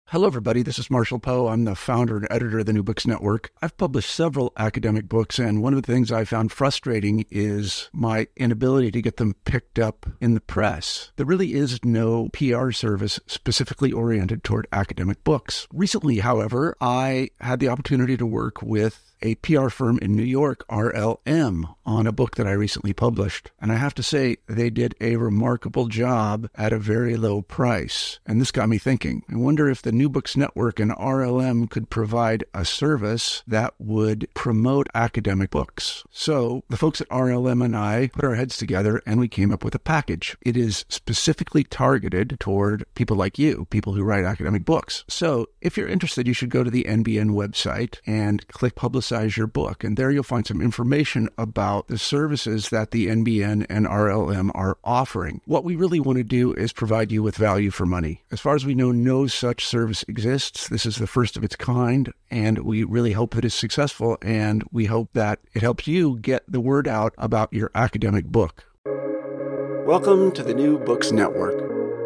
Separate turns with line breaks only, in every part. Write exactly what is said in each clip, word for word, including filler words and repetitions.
Hello, everybody. This is Marshall Poe. I'm the founder and editor of the New Books Network. I've published several academic books, and one of the things I found frustrating is my inability to get them picked up in the press. There really is no P R service specifically oriented toward academic books. Recently, however, I had the opportunity to work with a P R firm in New York, R L M, on a book that I recently published. And I have to say, they did a remarkable job at a very low price. And this got me thinking. I wonder if the New Books Network and R L M could provide a service that would promote academic books. So the folks at R L M and I put our heads together and we came up with a package. It is specifically targeted toward people like you, people who write academic books. So if you're interested, you should go to the N B N website and click Publicize your book. And there you'll find some information about the services that the N B N and R L M are offering. What we really want to do is provide you with value for money. As far as we know, no such service exists. This is the first of its kind, and we really hope that it's successful, and we hope that it helps you get the word out about your academic book. Welcome to the New Books Network.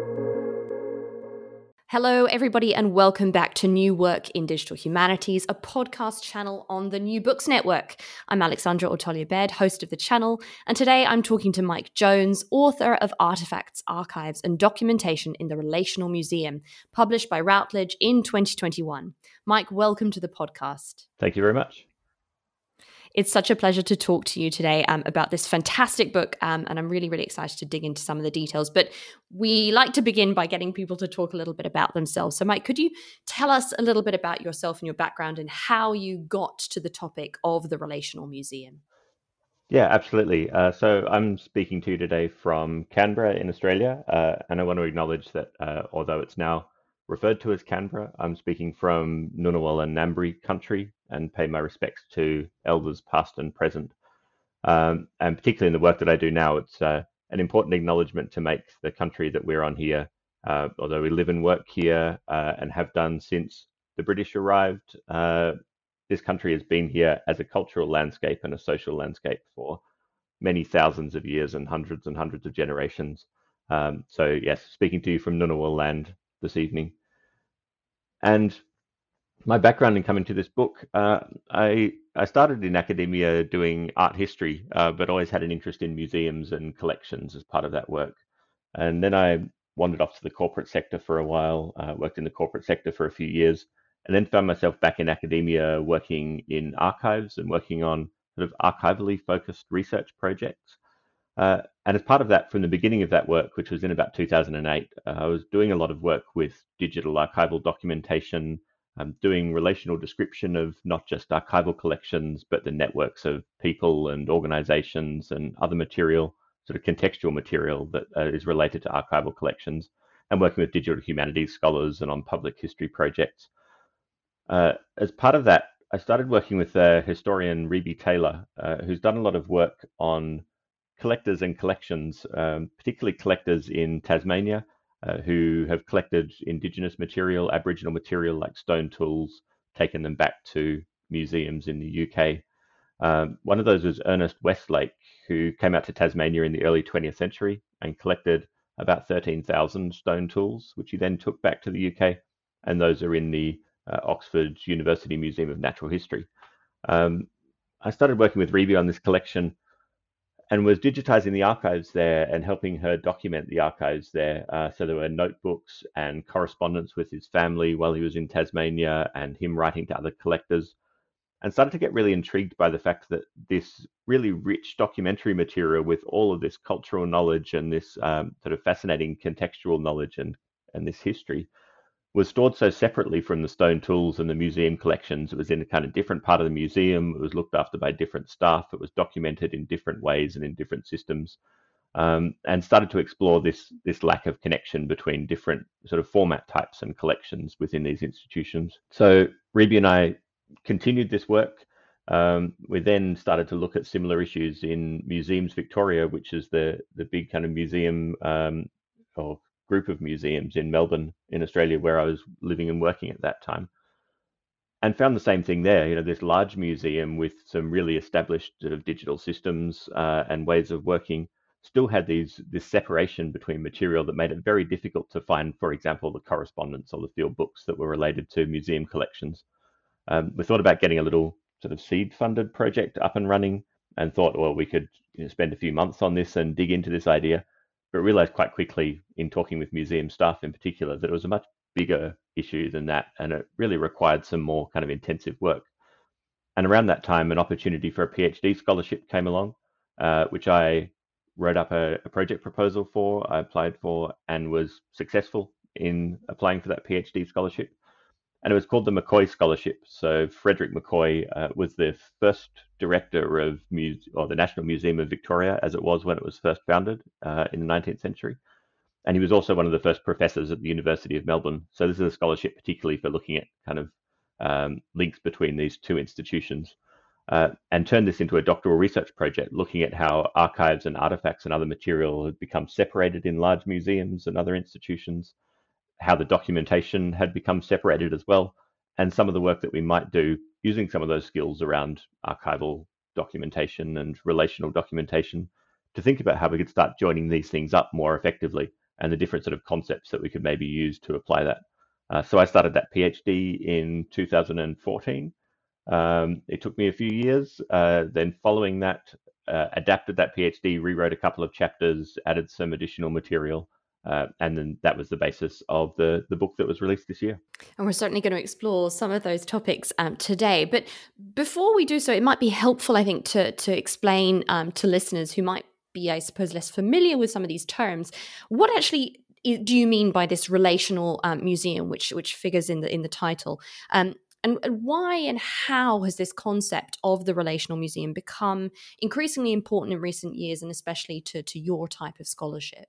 Hello, everybody, and welcome back to New Work in Digital Humanities, a podcast channel on the New Books Network. I'm Alexandra Otolia-Baird, host of the channel, and today I'm talking to Mike Jones, author of Artifacts, Archives, and Documentation in the Relational Museum, published by Routledge in twenty twenty-one. Mike, welcome to the podcast.
Thank you very much.
It's such a pleasure to talk to you today um, about this fantastic book, um, and I'm really, really excited to dig into some of the details. But we like to begin by getting people to talk a little bit about themselves. So, Mike, could you tell us a little bit about yourself and your background and how you got to the topic of the Relational Museum?
Yeah, absolutely. Uh, so I'm speaking to you today from Canberra in Australia, uh, and I want to acknowledge that uh, although it's now referred to as Canberra, I'm speaking from Ngunnawal and Ngambri country and pay my respects to elders past and present. Um, and particularly in the work that I do now, it's uh, an important acknowledgement to make the country that we're on here, uh, although we live and work here uh, and have done since the British arrived. Uh, this country has been here as a cultural landscape and a social landscape for many thousands of years and hundreds and hundreds of generations. Um, so yes, speaking to you from Ngunnawal land this evening. And my background in coming to this book, uh, I I started in academia doing art history, uh, but always had an interest in museums and collections as part of that work. And then I wandered off to the corporate sector for a while, uh, worked in the corporate sector for a few years, and then found myself back in academia working in archives and working on sort of archivally focused research projects. Uh, and as part of that, from the beginning of that work, which was in about two thousand eight, uh, I was doing a lot of work with digital archival documentation, um, doing relational description of not just archival collections, but the networks of people and organizations and other material, sort of contextual material that uh, is related to archival collections, and working with digital humanities scholars and on public history projects. Uh, as part of that, I started working with uh, historian Reby Taylor, uh, who's done a lot of work on collectors and collections, um, particularly collectors in Tasmania, uh, who have collected Indigenous material, Aboriginal material like stone tools, taken them back to museums in the U K. Um, one of those was Ernest Westlake, who came out to Tasmania in the early twentieth century and collected about thirteen thousand stone tools, which he then took back to the U K, and those are in the uh, Oxford University Museum of Natural History. Um, I started working with Reby on this collection and was digitizing the archives there and helping her document the archives there. Uh, so there were notebooks and correspondence with his family while he was in Tasmania and him writing to other collectors, and started to get really intrigued by the fact that this really rich documentary material with all of this cultural knowledge and this um, sort of fascinating contextual knowledge and, and this history was stored so separately from the stone tools and the museum collections. It was in a kind of different part of the museum. It was looked after by different staff. It was documented in different ways and in different systems, um, and started to explore this, this lack of connection between different sort of format types and collections within these institutions. So Reby and I continued this work. Um, we then started to look at similar issues in Museums Victoria, which is the, the big kind of museum um, or group of museums in Melbourne, in Australia, where I was living and working at that time, and found the same thing there. You know, this large museum with some really established sort of digital systems uh, and ways of working, still had these this separation between material that made it very difficult to find, for example, the correspondence or the field books that were related to museum collections. Um, we thought about getting a little sort of seed-funded project up and running, and thought, well, we could you know, spend a few months on this and dig into this idea, but realized quite quickly in talking with museum staff in particular that it was a much bigger issue than that, and it really required some more kind of intensive work. And around that time, an opportunity for a PhD scholarship came along, uh, which I wrote up a, a project proposal for, I applied for, and was successful in applying for that PhD scholarship. And it was called the McCoy Scholarship. So Frederick McCoy uh, was the first director of Muse- or the National Museum of Victoria, as it was when it was first founded uh, in the nineteenth century. And he was also one of the first professors at the University of Melbourne. So this is a scholarship particularly for looking at kind of um, links between these two institutions, uh, and turned this into a doctoral research project, looking at how archives and artifacts and other material had become separated in large museums and other institutions, how the documentation had become separated as well, and some of the work that we might do using some of those skills around archival documentation and relational documentation to think about how we could start joining these things up more effectively, and the different sort of concepts that we could maybe use to apply that. Uh, so I started that PhD in two thousand fourteen. Um, it took me a few years. Uh, then following that, uh, adapted that PhD, rewrote a couple of chapters, added some additional material, Uh, and then that was the basis of the, the book that was released this year.
And we're certainly going to explore some of those topics um, today. But before we do so, it might be helpful, I think, to, to explain um, to listeners who might be, I suppose, less familiar with some of these terms, what actually do you mean by this relational um, museum, which which figures in the in the title? Um, and, and why and how has this concept of the relational museum become increasingly important in recent years, and especially to, to your type of scholarship?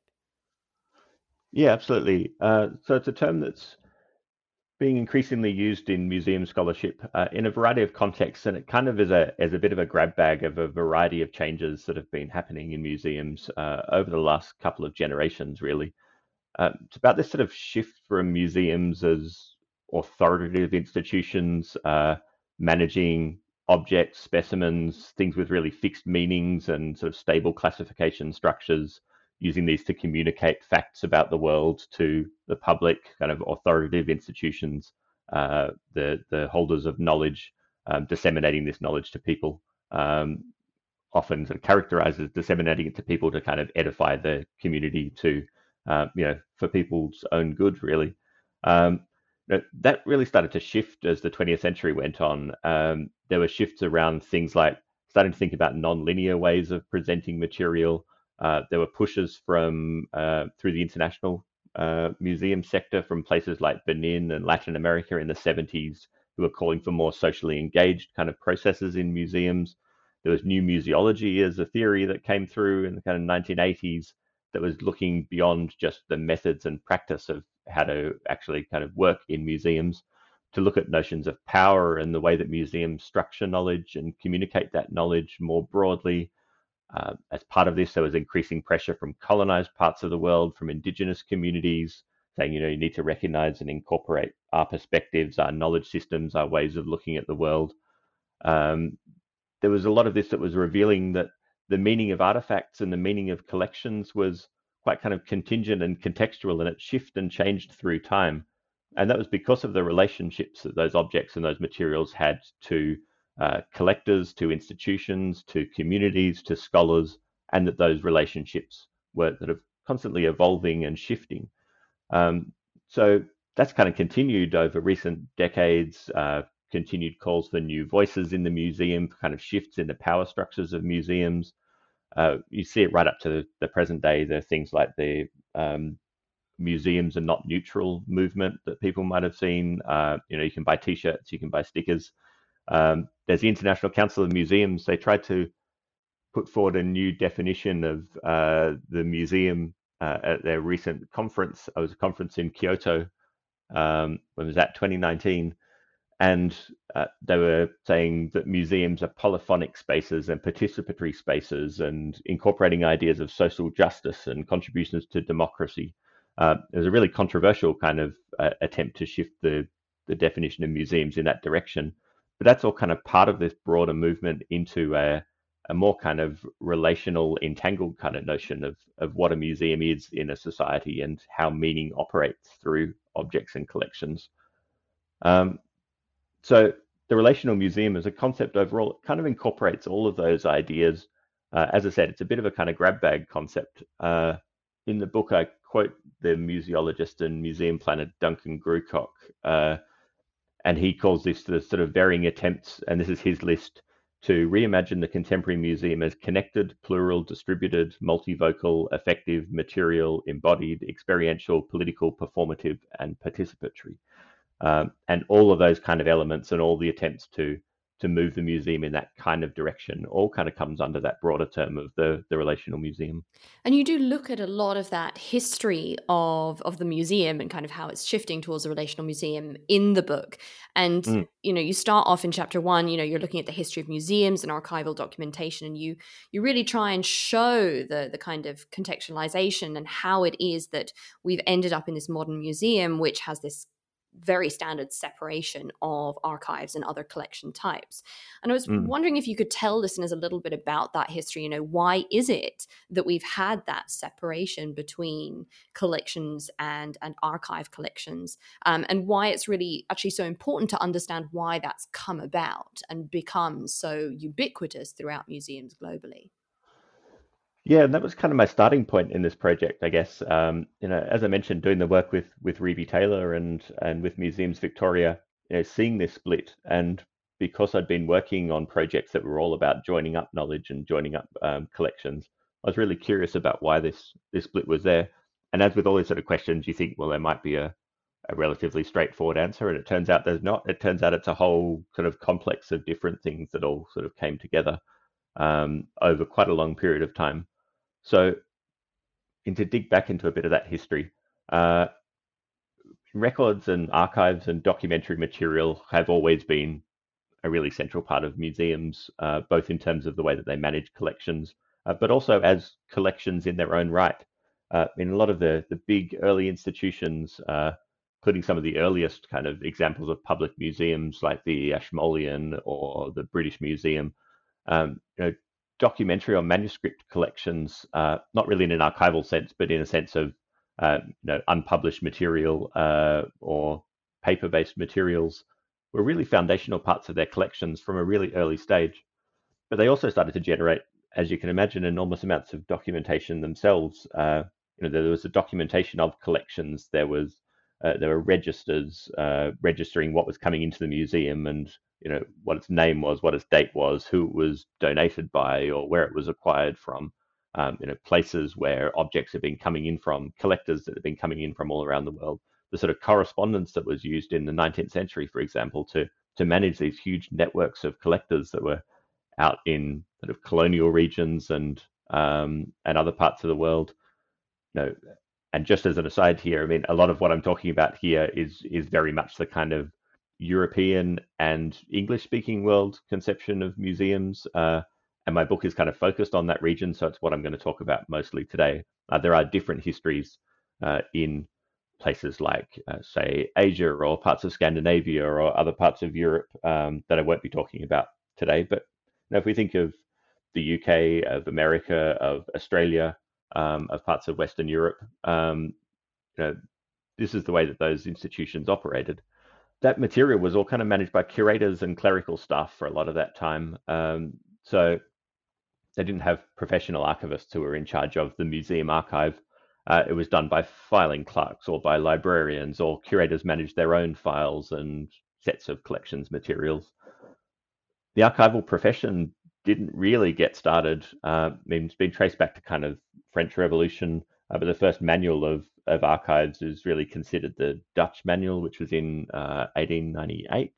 Yeah, absolutely. Uh, so it's a term that's being increasingly used in museum scholarship uh, in a variety of contexts, and it kind of is a is a bit of a grab bag of a variety of changes that have been happening in museums uh, over the last couple of generations, really. Uh, it's about this sort of shift from museums as authoritative institutions, uh, managing objects, specimens, things with really fixed meanings and sort of stable classification structures, using these to communicate facts about the world to the public, kind of authoritative institutions, uh, the the holders of knowledge, um, disseminating this knowledge to people, um, often sort of characterized as disseminating it to people to kind of edify the community, to uh, you know, for people's own good, really. Um, that really started to shift as the twentieth century went on. Um, there were shifts around things like starting to think about non-linear ways of presenting material. Uh, there were pushes from uh, through the international uh, museum sector from places like Benin and Latin America in the seventies, who were calling for more socially engaged kind of processes in museums. There was new museology as a theory that came through in the kind of nineteen eighties that was looking beyond just the methods and practice of how to actually kind of work in museums, to look at notions of power and the way that museums structure knowledge and communicate that knowledge more broadly. Uh, as part of this, there was increasing pressure from colonized parts of the world, from indigenous communities, saying, you know, you need to recognize and incorporate our perspectives, our knowledge systems, our ways of looking at the world. Um, there was a lot of this that was revealing that the meaning of artifacts and the meaning of collections was quite kind of contingent and contextual, and it shifted and changed through time. And that was because of the relationships that those objects and those materials had to uh, collectors, to institutions, to communities, to scholars, and that those relationships were sort of constantly evolving and shifting. Um, so that's kind of continued over recent decades, uh, continued calls for new voices in the museum, kind of shifts in the power structures of museums. Uh, you see it right up to the, the present day. There are things like the um, museums are not neutral movement that people might have seen. Uh, you know, you can buy T-shirts, you can buy stickers. Um, there's the International Council of Museums. They tried to put forward a new definition of uh, the museum uh, at their recent conference. It was a conference in Kyoto. Um, when was that? twenty nineteen. And uh, they were saying that museums are polyphonic spaces and participatory spaces, and incorporating ideas of social justice and contributions to democracy. Uh, it was a really controversial kind of uh, attempt to shift the, the definition of museums in that direction. But that's all kind of part of this broader movement into a, a more kind of relational, entangled kind of notion of, of what a museum is in a society and how meaning operates through objects and collections. Um, so the relational museum as a concept overall kind of incorporates all of those ideas. Uh, as I said, it's a bit of a kind of grab bag concept. Uh, in the book, I quote the museologist and museum planner Duncan Grucock, uh, and he calls this the sort of varying attempts, and this is his list, to reimagine the contemporary museum as connected, plural, distributed, multivocal, effective, material, embodied, experiential, political, performative, and participatory. Um, and all of those kind of elements and all the attempts to to move the museum in that kind of direction all kind of comes under that broader term of the, the relational museum.
And you do look at a lot of that history of, of the museum and kind of how it's shifting towards a relational museum in the book. And, mm. you know, you start off in chapter one, you know, you're looking at the history of museums and archival documentation, and you you really try and show the, the kind of contextualization and how it is that we've ended up in this modern museum, which has this very standard separation of archives and other collection types. And I was mm. wondering if you could tell listeners a little bit about that history. You know, why is it that we've had that separation between collections and, and archive collections, um, and why it's really actually so important to understand why that's come about and become so ubiquitous throughout museums globally?
Yeah, and that was kind of my starting point in this project, I guess. Um, you know, as I mentioned, doing the work with with Rebbie Taylor and and with Museums Victoria, you know, seeing this split, and because I'd been working on projects that were all about joining up knowledge and joining up um, collections, I was really curious about why this this split was there. And as with all these sort of questions, you think, well, there might be a, a relatively straightforward answer, and it turns out there's not. It turns out it's a whole sort of complex of different things that all sort of came together um, over quite a long period of time. So, and to dig back into a bit of that history, uh, records and archives and documentary material have always been a really central part of museums, uh, both in terms of the way that they manage collections, uh, but also as collections in their own right. Uh, in a lot of the, the big early institutions, uh, including some of the earliest kind of examples of public museums like the Ashmolean or the British Museum, um, you know, documentary or manuscript collections, uh, not really in an archival sense, but in a sense of uh, you know, unpublished material uh, or paper-based materials, were really foundational parts of their collections from a really early stage. But they also started to generate, as you can imagine, enormous amounts of documentation themselves. Uh, you know, there was a documentation of collections. There was uh, there were registers uh, registering what was coming into the museum and you know what its name was, what its date was, who it was donated by, or where it was acquired from. Um, you know, places where objects have been coming in from, collectors that have been coming in from all around the world. The sort of correspondence that was used in the nineteenth century, for example, to to manage these huge networks of collectors that were out in sort of colonial regions and um, and other parts of the world. You know, and just as an aside here, I mean, a lot of what I'm talking about here is is very much the kind of European and English-speaking world conception of museums. Uh, and my book is kind of focused on that region, so it's what I'm going to talk about mostly today. Uh, there are different histories uh, in places like, uh, say, Asia or parts of Scandinavia or other parts of Europe um, that I won't be talking about today. But you know, if we think of the U K, of America, of Australia, um, of parts of Western Europe, um, you know, this is the way that those institutions operated. That material was all kind of managed by curators and clerical staff for a lot of that time. Um, so they didn't have professional archivists who were in charge of the museum archive. Uh, it was done by filing clerks or by librarians, or curators managed their own files and sets of collections materials. The archival profession didn't really get started. Uh, I mean, it's been traced back to kind of French Revolution, uh, but the first manual of, of archives is really considered the Dutch manual, which was in uh, eighteen ninety-eight.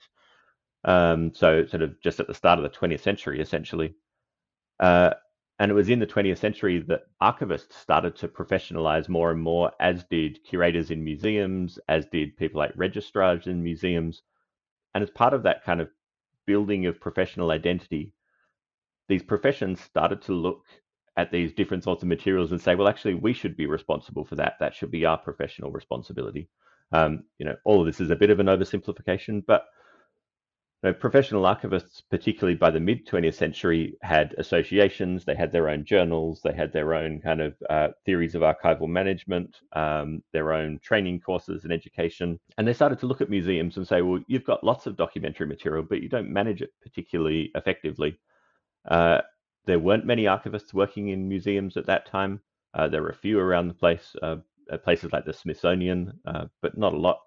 Um, so sort of just at the start of the twentieth century, essentially. Uh, and it was in the twentieth century that archivists started to professionalize more and more, as did curators in museums, as did people like registrars in museums. And as part of that kind of building of professional identity, these professions started to look at these different sorts of materials and say, well, actually, we should be responsible for that. That should be our professional responsibility. Um, you know, all of this is a bit of an oversimplification, but know, professional archivists, particularly by the mid twentieth century, had associations, they had their own journals, they had their own kind of uh, theories of archival management, um, their own training courses and education. And they started to look at museums and say, well, you've got lots of documentary material, but you don't manage it particularly effectively. Uh, there weren't many archivists working in museums at that time. Uh, there were a few around the place, uh, at places like the Smithsonian, uh, but not a lot.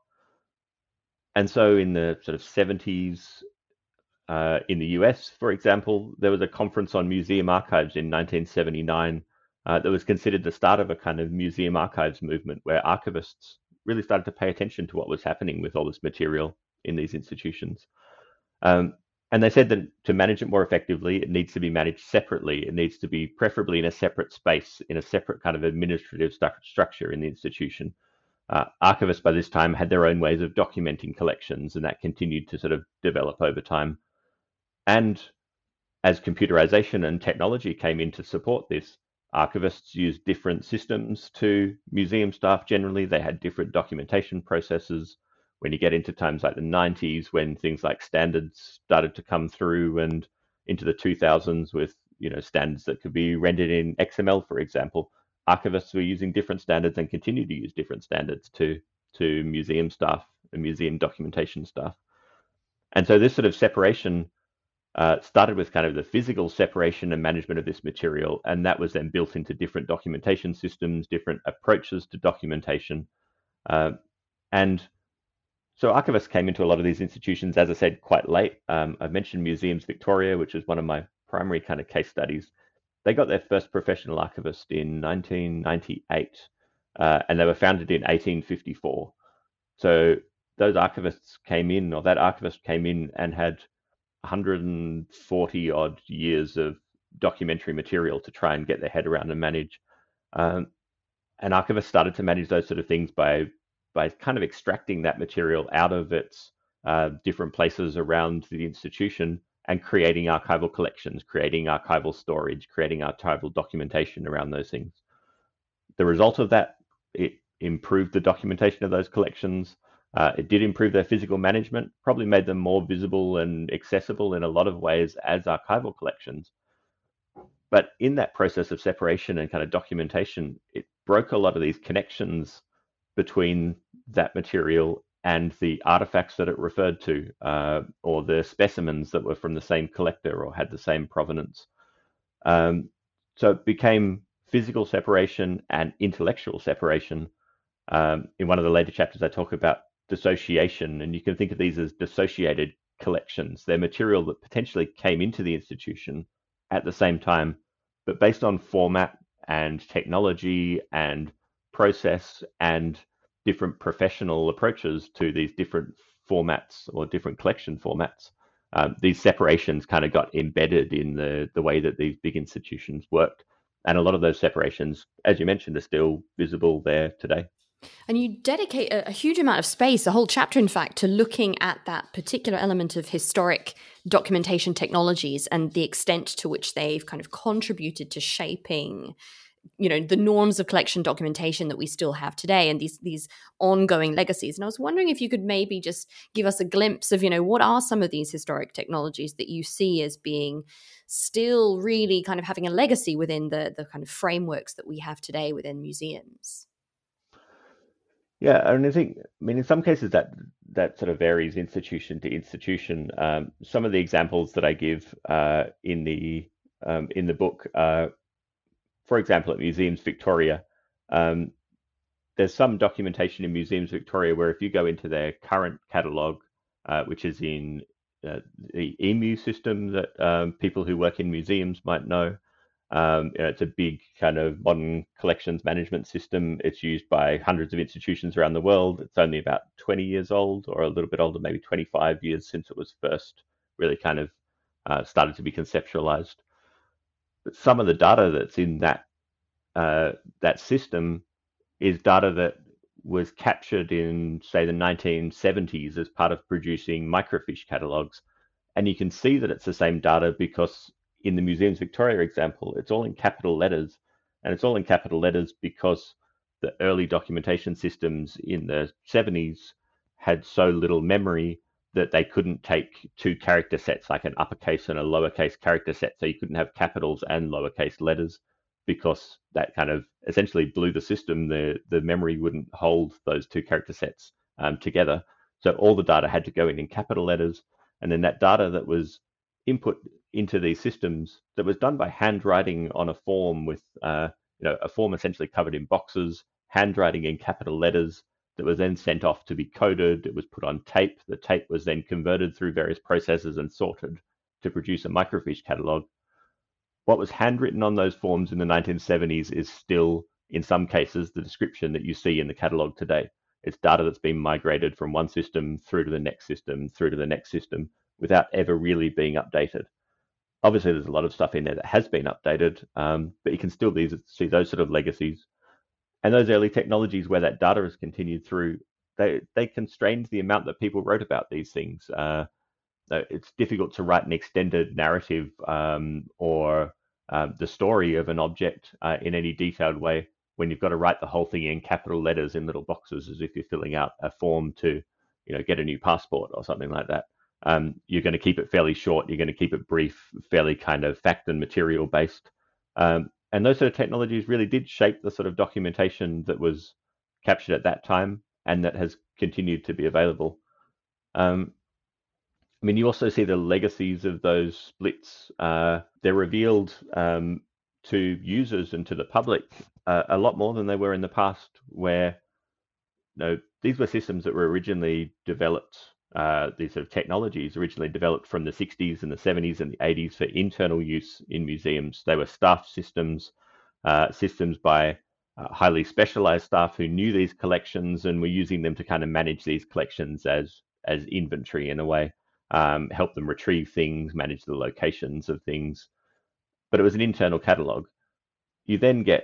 And so in the sort of seventies, uh, in the U S, for example, there was a conference on museum archives in nineteen seventy-nine uh, that was considered the start of a kind of museum archives movement where archivists really started to pay attention to what was happening with all this material in these institutions. Um, and they said that to manage it more effectively, it needs to be managed separately. It needs to be preferably in a separate space, in a separate kind of administrative stu- structure in the institution. Uh, archivists by this time had their own ways of documenting collections, and that continued to sort of develop over time. And as computerization and technology came in to support this, archivists used different systems to museum staff generally. They had different documentation processes. When you get into times like the nineties, when things like standards started to come through, and into the two thousands with, you know, standards that could be rendered in X M L, for example, archivists were using different standards and continue to use different standards to, to museum staff and museum documentation staff. And so this sort of separation uh, started with kind of the physical separation and management of this material, and that was then built into different documentation systems, different approaches to documentation. Uh, and so archivists came into a lot of these institutions, as I said, quite late. Um, I mentioned Museums Victoria, which is one of my primary kind of case studies. They got their first professional archivist in nineteen ninety-eight, uh, and they were founded in eighteen fifty-four. So those archivists came in, or that archivist came in and had one hundred forty odd years of documentary material to try and get their head around and manage. Um, and archivists started to manage those sort of things by by kind of extracting that material out of its uh, different places around the institution and creating archival collections, creating archival storage, creating archival documentation around those things. The result of that, it improved the documentation of those collections. Uh, it did improve their physical management, probably made them more visible and accessible in a lot of ways as archival collections. But in that process of separation and kind of documentation, it broke a lot of these connections between that material and the artifacts that it referred to, uh, or the specimens that were from the same collector or had the same provenance. Um, so it became physical separation and intellectual separation. Um, in one of the later chapters, I talk about dissociation, and you can think of these as dissociated collections. They're material that potentially came into the institution at the same time, but based on format and technology and process and different professional approaches to these different formats or different collection formats, um, these separations kind of got embedded in the, the way that these big institutions worked. And a lot of those separations, as you mentioned, are still visible there today.
And you dedicate a, a huge amount of space, a whole chapter, in fact, to looking at that particular element of historic documentation technologies and the extent to which they've kind of contributed to shaping, you know, the norms of collection documentation that we still have today, and these these ongoing legacies. And I was wondering if you could maybe just give us a glimpse of, you know, what are some of these historic technologies that you see as being still really kind of having a legacy within the the kind of frameworks that we have today within museums?
Yeah, and I think, I mean, in some cases that that sort of varies institution to institution. Um, some of the examples that I give uh, in the um, in the book, uh, for example, at Museums Victoria, um, there's some documentation in Museums Victoria where if you go into their current catalogue, uh, which is in uh, the E M U system that um, people who work in museums might know. Um, you know, it's a big kind of modern collections management system. It's used by hundreds of institutions around the world. It's only about twenty years old, or a little bit older, maybe twenty-five years since it was first really kind of uh, started to be conceptualized. But some of the data that's in that uh, that system is data that was captured in, say, the nineteen seventies as part of producing microfiche catalogues. And you can see that it's the same data because in the Museums Victoria example, it's all in capital letters, and it's all in capital letters because the early documentation systems in the seventies had so little memory that they couldn't take two character sets, like an uppercase and a lowercase character set. So you couldn't have capitals and lowercase letters, because that kind of essentially blew the system. The, the memory wouldn't hold those two character sets um, together. So all the data had to go in in capital letters. And then that data that was input into these systems, that was done by handwriting on a form with, uh, you know, a form essentially covered in boxes, handwriting in capital letters, that was then sent off to be coded. It was put on tape. The tape was then converted through various processes and sorted to produce a microfiche catalog. What was handwritten on those forms in the nineteen seventies is still, in some cases, the description that you see in the catalog today. It's data that's been migrated from one system through to the next system, through to the next system, without ever really being updated. Obviously, there's a lot of stuff in there that has been updated, um, but you can still see those sort of legacies. And those early technologies where that data is continued through, they, they constrained the amount that people wrote about these things. Uh, it's difficult to write an extended narrative um, or uh, the story of an object uh, in any detailed way when you've got to write the whole thing in capital letters in little boxes, as if you're filling out a form to, you know, get a new passport or something like that. Um, you're going to keep it fairly short. You're going to keep it brief, fairly kind of fact and material based. Um, and those sort of technologies really did shape the sort of documentation that was captured at that time and that has continued to be available. Um, I mean, you also see the legacies of those splits. Uh, they're revealed um, to users and to the public uh, a lot more than they were in the past, where, you know, these were systems that were originally developed, uh, these sort of technologies originally developed from the sixties and the seventies and the eighties for internal use in museums. They were staff systems, uh, systems by uh, highly specialized staff who knew these collections and were using them to kind of manage these collections as, as inventory in a way, um, help them retrieve things, manage the locations of things. But it was an internal catalog. You then get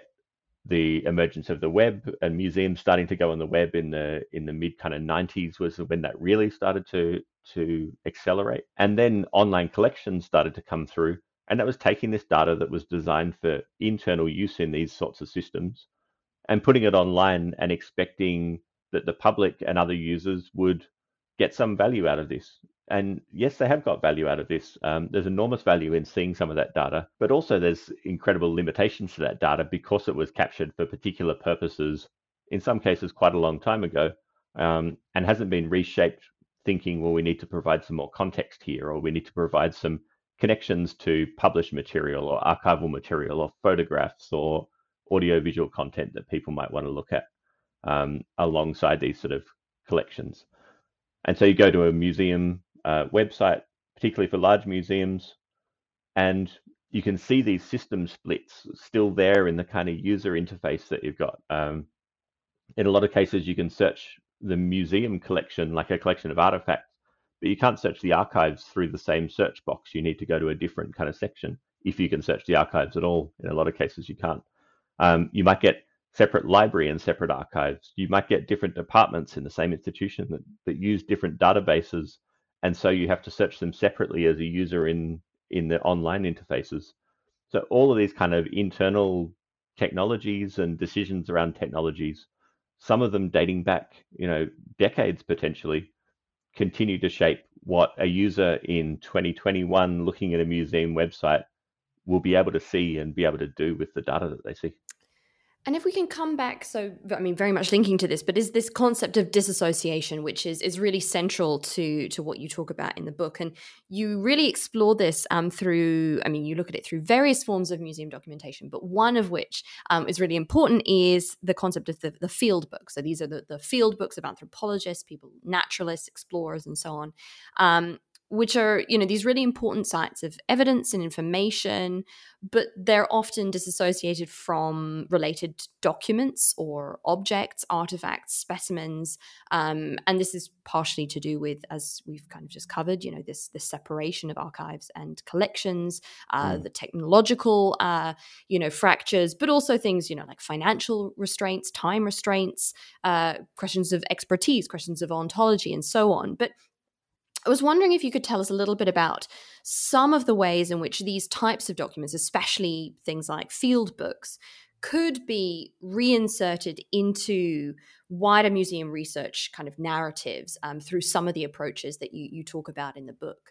the emergence of the web and museums starting to go on the web in the in the mid kind of nineties was when that really started to to accelerate. And then online collections started to come through, and that was taking this data that was designed for internal use in these sorts of systems and putting it online and expecting that the public and other users would get some value out of this. And yes, they have got value out of this. Um, there's enormous value in seeing some of that data, but also there's incredible limitations to that data because it was captured for particular purposes, in some cases quite a long time ago, um, and hasn't been reshaped thinking, well, we need to provide some more context here, or we need to provide some connections to published material or archival material or photographs or audiovisual content that people might want to look at um, alongside these sort of collections. And so you go to a museum uh, website, particularly for large museums, and you can see these system splits still there in the kind of user interface that you've got. Um, in a lot of cases, you can search the museum collection, like a collection of artifacts, but you can't search the archives through the same search box. You need to go to a different kind of section if you can search the archives at all. In a lot of cases, you can't. Um, you might get separate library and separate archives. You might get different departments in the same institution that, that use different databases. And so you have to search them separately as a user in, in the online interfaces. So all of these kind of internal technologies and decisions around technologies, some of them dating back, you know, decades potentially, continue to shape what a user in twenty twenty-one looking at a museum website will be able to see and be able to do with the data that they see.
And if we can come back, so, I mean, very much linking to this, but is this concept of disassociation, which is is really central to to what you talk about in the book. And you really explore this um, through, I mean, you look at it through various forms of museum documentation, but one of which um, is really important is the concept of the, the field book. So these are the, the field books of anthropologists, people, naturalists, explorers, and so on. Um, which are, you know, these really important sites of evidence and information, but they're often disassociated from related documents or objects, artifacts, specimens. Um, and this is partially to do with, as we've kind of just covered, you know, this, this separation of archives and collections, uh, mm. the technological, uh, you know, fractures, but also things, you know, like financial restraints, time restraints, uh, questions of expertise, questions of ontology, and so on. But I was wondering if you could tell us a little bit about some of the ways in which these types of documents, especially things like field books, could be reinserted into wider museum research kind of narratives um, through some of the approaches that you, you talk about in the book.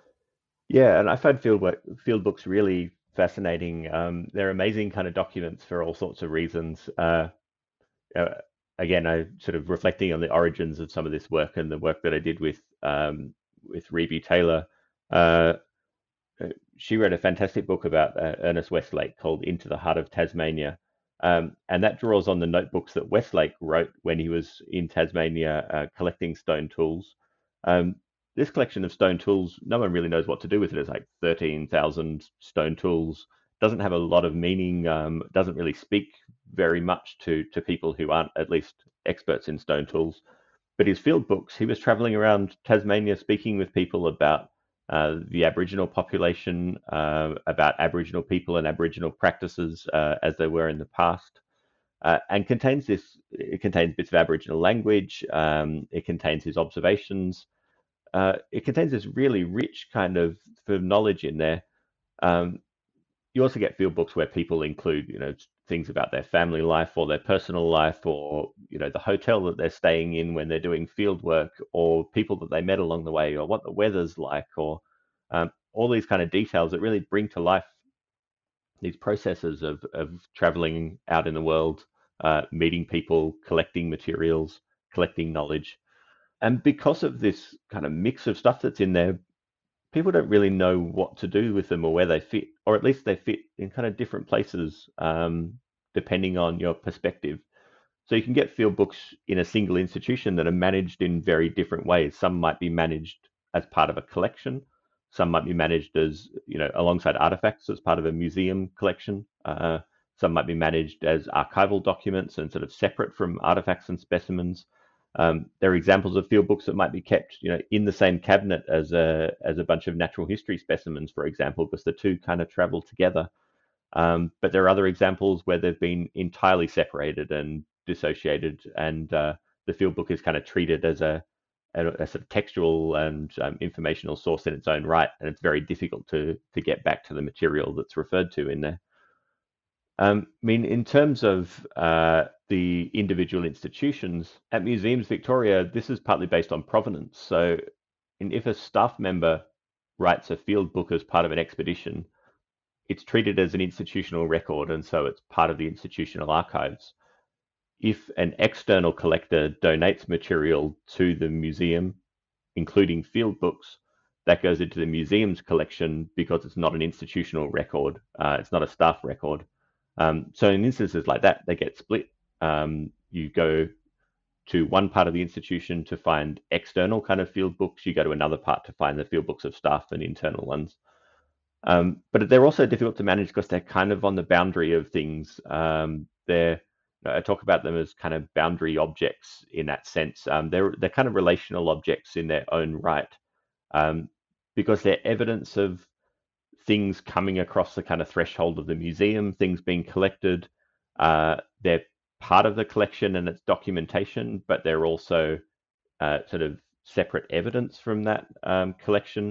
Yeah, and I find field work, field books really fascinating. Um, they're amazing kind of documents for all sorts of reasons. Uh, uh, again, I sort of reflecting on the origins of some of this work and the work that I did with um, with Reby Taylor. Uh, she wrote a fantastic book about uh, Ernest Westlake called Into the Heart of Tasmania. Um, and that draws on the notebooks that Westlake wrote when he was in Tasmania uh, collecting stone tools. Um, this collection of stone tools, no one really knows what to do with it. It's like thirteen thousand stone tools. Doesn't have a lot of meaning, um, doesn't really speak very much to, to people who aren't at least experts in stone tools. But his field books, he was traveling around Tasmania speaking with people about uh, the Aboriginal population, uh, about Aboriginal people and Aboriginal practices uh, as they were in the past, uh, and contains this. It contains bits of Aboriginal language. Um, it contains his observations. Uh, it contains this really rich kind of, of knowledge in there. Um, you also get field books where people include, you know, things about their family life or their personal life, or you know, the hotel that they're staying in when they're doing field work, or people that they met along the way, or what the weather's like, or um, all these kind of details that really bring to life these processes of of traveling out in the world, uh, meeting people, collecting materials, collecting knowledge. And because of this kind of mix of stuff that's in there, people don't really know what to do with them or where they fit, or at least they fit in kind of different places, um, depending on your perspective. So you can get field books in a single institution that are managed in very different ways. Some might be managed as part of a collection. Some might be managed as, you know, alongside artifacts as part of a museum collection. Uh, some might be managed as archival documents and sort of separate from artifacts and specimens. Um, there are examples of field books that might be kept, you know, in the same cabinet as a as a bunch of natural history specimens, for example, because the two kind of travel together. Um, but there are other examples where they've been entirely separated and dissociated, and uh, the field book is kind of treated as a, a, a sort of textual and um, informational source in its own right, and it's very difficult to to get back to the material that's referred to in there. Um, I mean, in terms of uh, the individual institutions at Museums Victoria, this is partly based on provenance. So, and if a staff member writes a field book as part of an expedition, it's treated as an institutional record, and so it's part of the institutional archives. If an external collector donates material to the museum, including field books, that goes into the museum's collection because it's not an institutional record. Uh, it's not a staff record. Um, so in instances like that, they get split. Um, you go to one part of the institution to find external kind of field books. You go to another part to find the field books of staff and internal ones. Um, but they're also difficult to manage because they're kind of on the boundary of things. Um, they're, I talk about them as kind of boundary objects in that sense. Um, they're they're kind of relational objects in their own right, um, because they're evidence of things coming across the kind of threshold of the museum, things being collected. Uh, they're part of the collection and its documentation, but they're also uh, sort of separate evidence from that um, collection.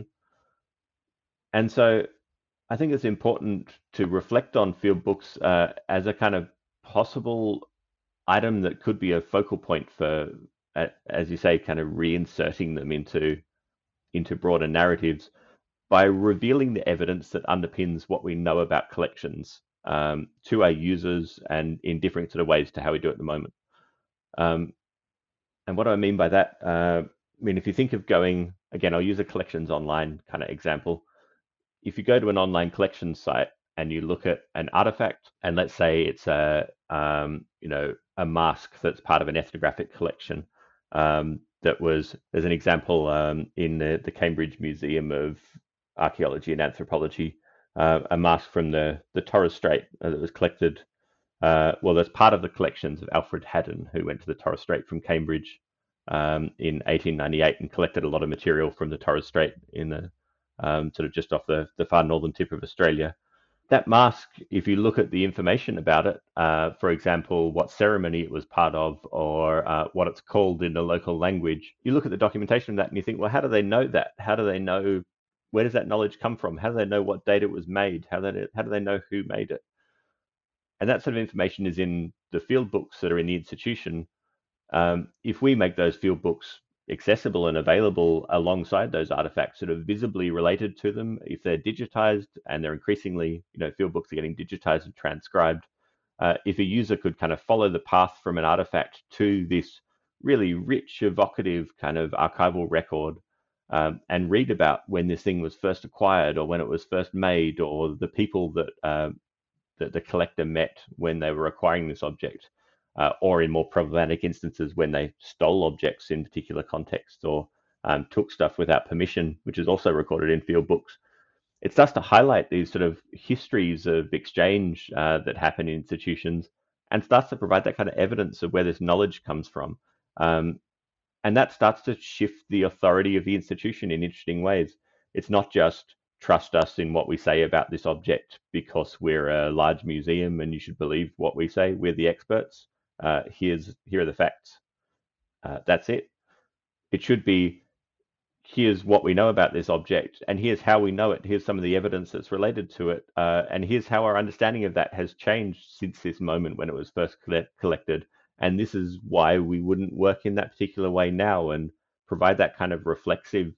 And so I think it's important to reflect on field books uh, as a kind of possible item that could be a focal point for, uh, as you say, kind of reinserting them into into broader narratives by revealing the evidence that underpins what we know about collections um, to our users and in different sort of ways to how we do it at the moment. Um, and what do I mean by that? Uh, I mean, if you think of going, again, I'll use a collections online kind of example. If you go to an online collection site and you look at an artifact, and let's say it's a um, you know a mask that's part of an ethnographic collection, um, that was, there's an example um, in the, the Cambridge Museum of Archaeology and Anthropology, uh, a mask from the the Torres Strait uh, that was collected. Uh, well, that's part of the collections of Alfred Haddon, who went to the Torres Strait from Cambridge um, in eighteen ninety-eight and collected a lot of material from the Torres Strait in the Um, sort of just off the, the far northern tip of Australia. That mask, if you look at the information about it, uh, for example, what ceremony it was part of, or uh, what it's called in the local language, you look at the documentation of that and you think, well, how do they know that? How do they know, where does that knowledge come from? How do they know what date it was made? How, they, how do they know who made it? and that sort of information is in the field books that are in the institution. Um, if we make those field books accessible and available alongside those artifacts that are visibly related to them, if they're digitized, and they're increasingly, you know, field books are getting digitized and transcribed, uh, if a user could kind of follow the path from an artifact to this really rich, evocative kind of archival record, um, and read about when this thing was first acquired or when it was first made, or the people that, uh, that the collector met when they were acquiring this object, uh, or in more problematic instances when they stole objects in particular contexts, or um, took stuff without permission, which is also recorded in field books. It starts to highlight these sort of histories of exchange uh, that happen in institutions, and starts to provide that kind of evidence of where this knowledge comes from. Um, and that starts to shift the authority of the institution in interesting ways. It's not just trust us in what we say about this object because we're a large museum and you should believe what we say. We're the experts. Uh, here's here are the facts. Uh, that's it. It should be, here's what we know about this object, and here's how we know it. Here's some of the evidence that's related to it, uh, and here's how our understanding of that has changed since this moment when it was first collect- collected. And this is why we wouldn't work in that particular way now, and provide that kind of reflexive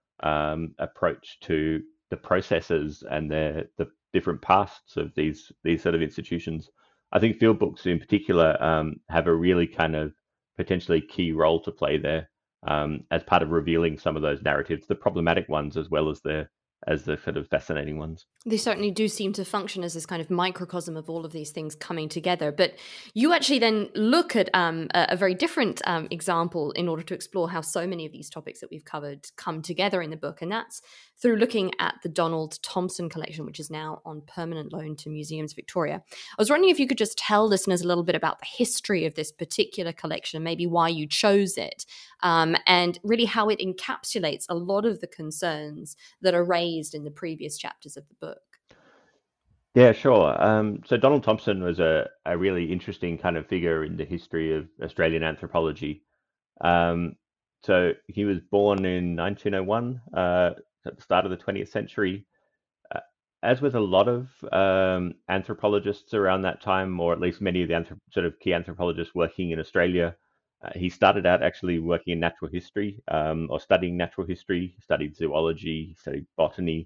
um, approach to the processes and the the different pasts of these these sort of institutions. I think field books in particular um, have a really kind of potentially key role to play there, um, as part of revealing some of those narratives, the problematic ones as well as the as the sort of fascinating ones.
They certainly do seem to function as this kind of microcosm of all of these things coming together. But you actually then look at um, a, a very different um, example in order to explore how so many of these topics that we've covered come together in the book. And that's through looking at the Donald Thompson collection, which is now on permanent loan to Museums Victoria. I was wondering if you could just tell listeners a little bit about the history of this particular collection and maybe why you chose it, um, and really how it encapsulates a lot of the concerns that are raised in the previous chapters of the book.
Yeah, sure. Um, so Donald Thompson was a, a really interesting kind of figure in the history of Australian anthropology. Um, so he was born in nineteen oh one, uh, at the start of the twentieth century. Uh, as with a lot of um, anthropologists around that time, or at least many of the anthrop- sort of key anthropologists working in Australia, uh, he started out actually working in natural history, um, or studying natural history. He studied zoology, he studied botany,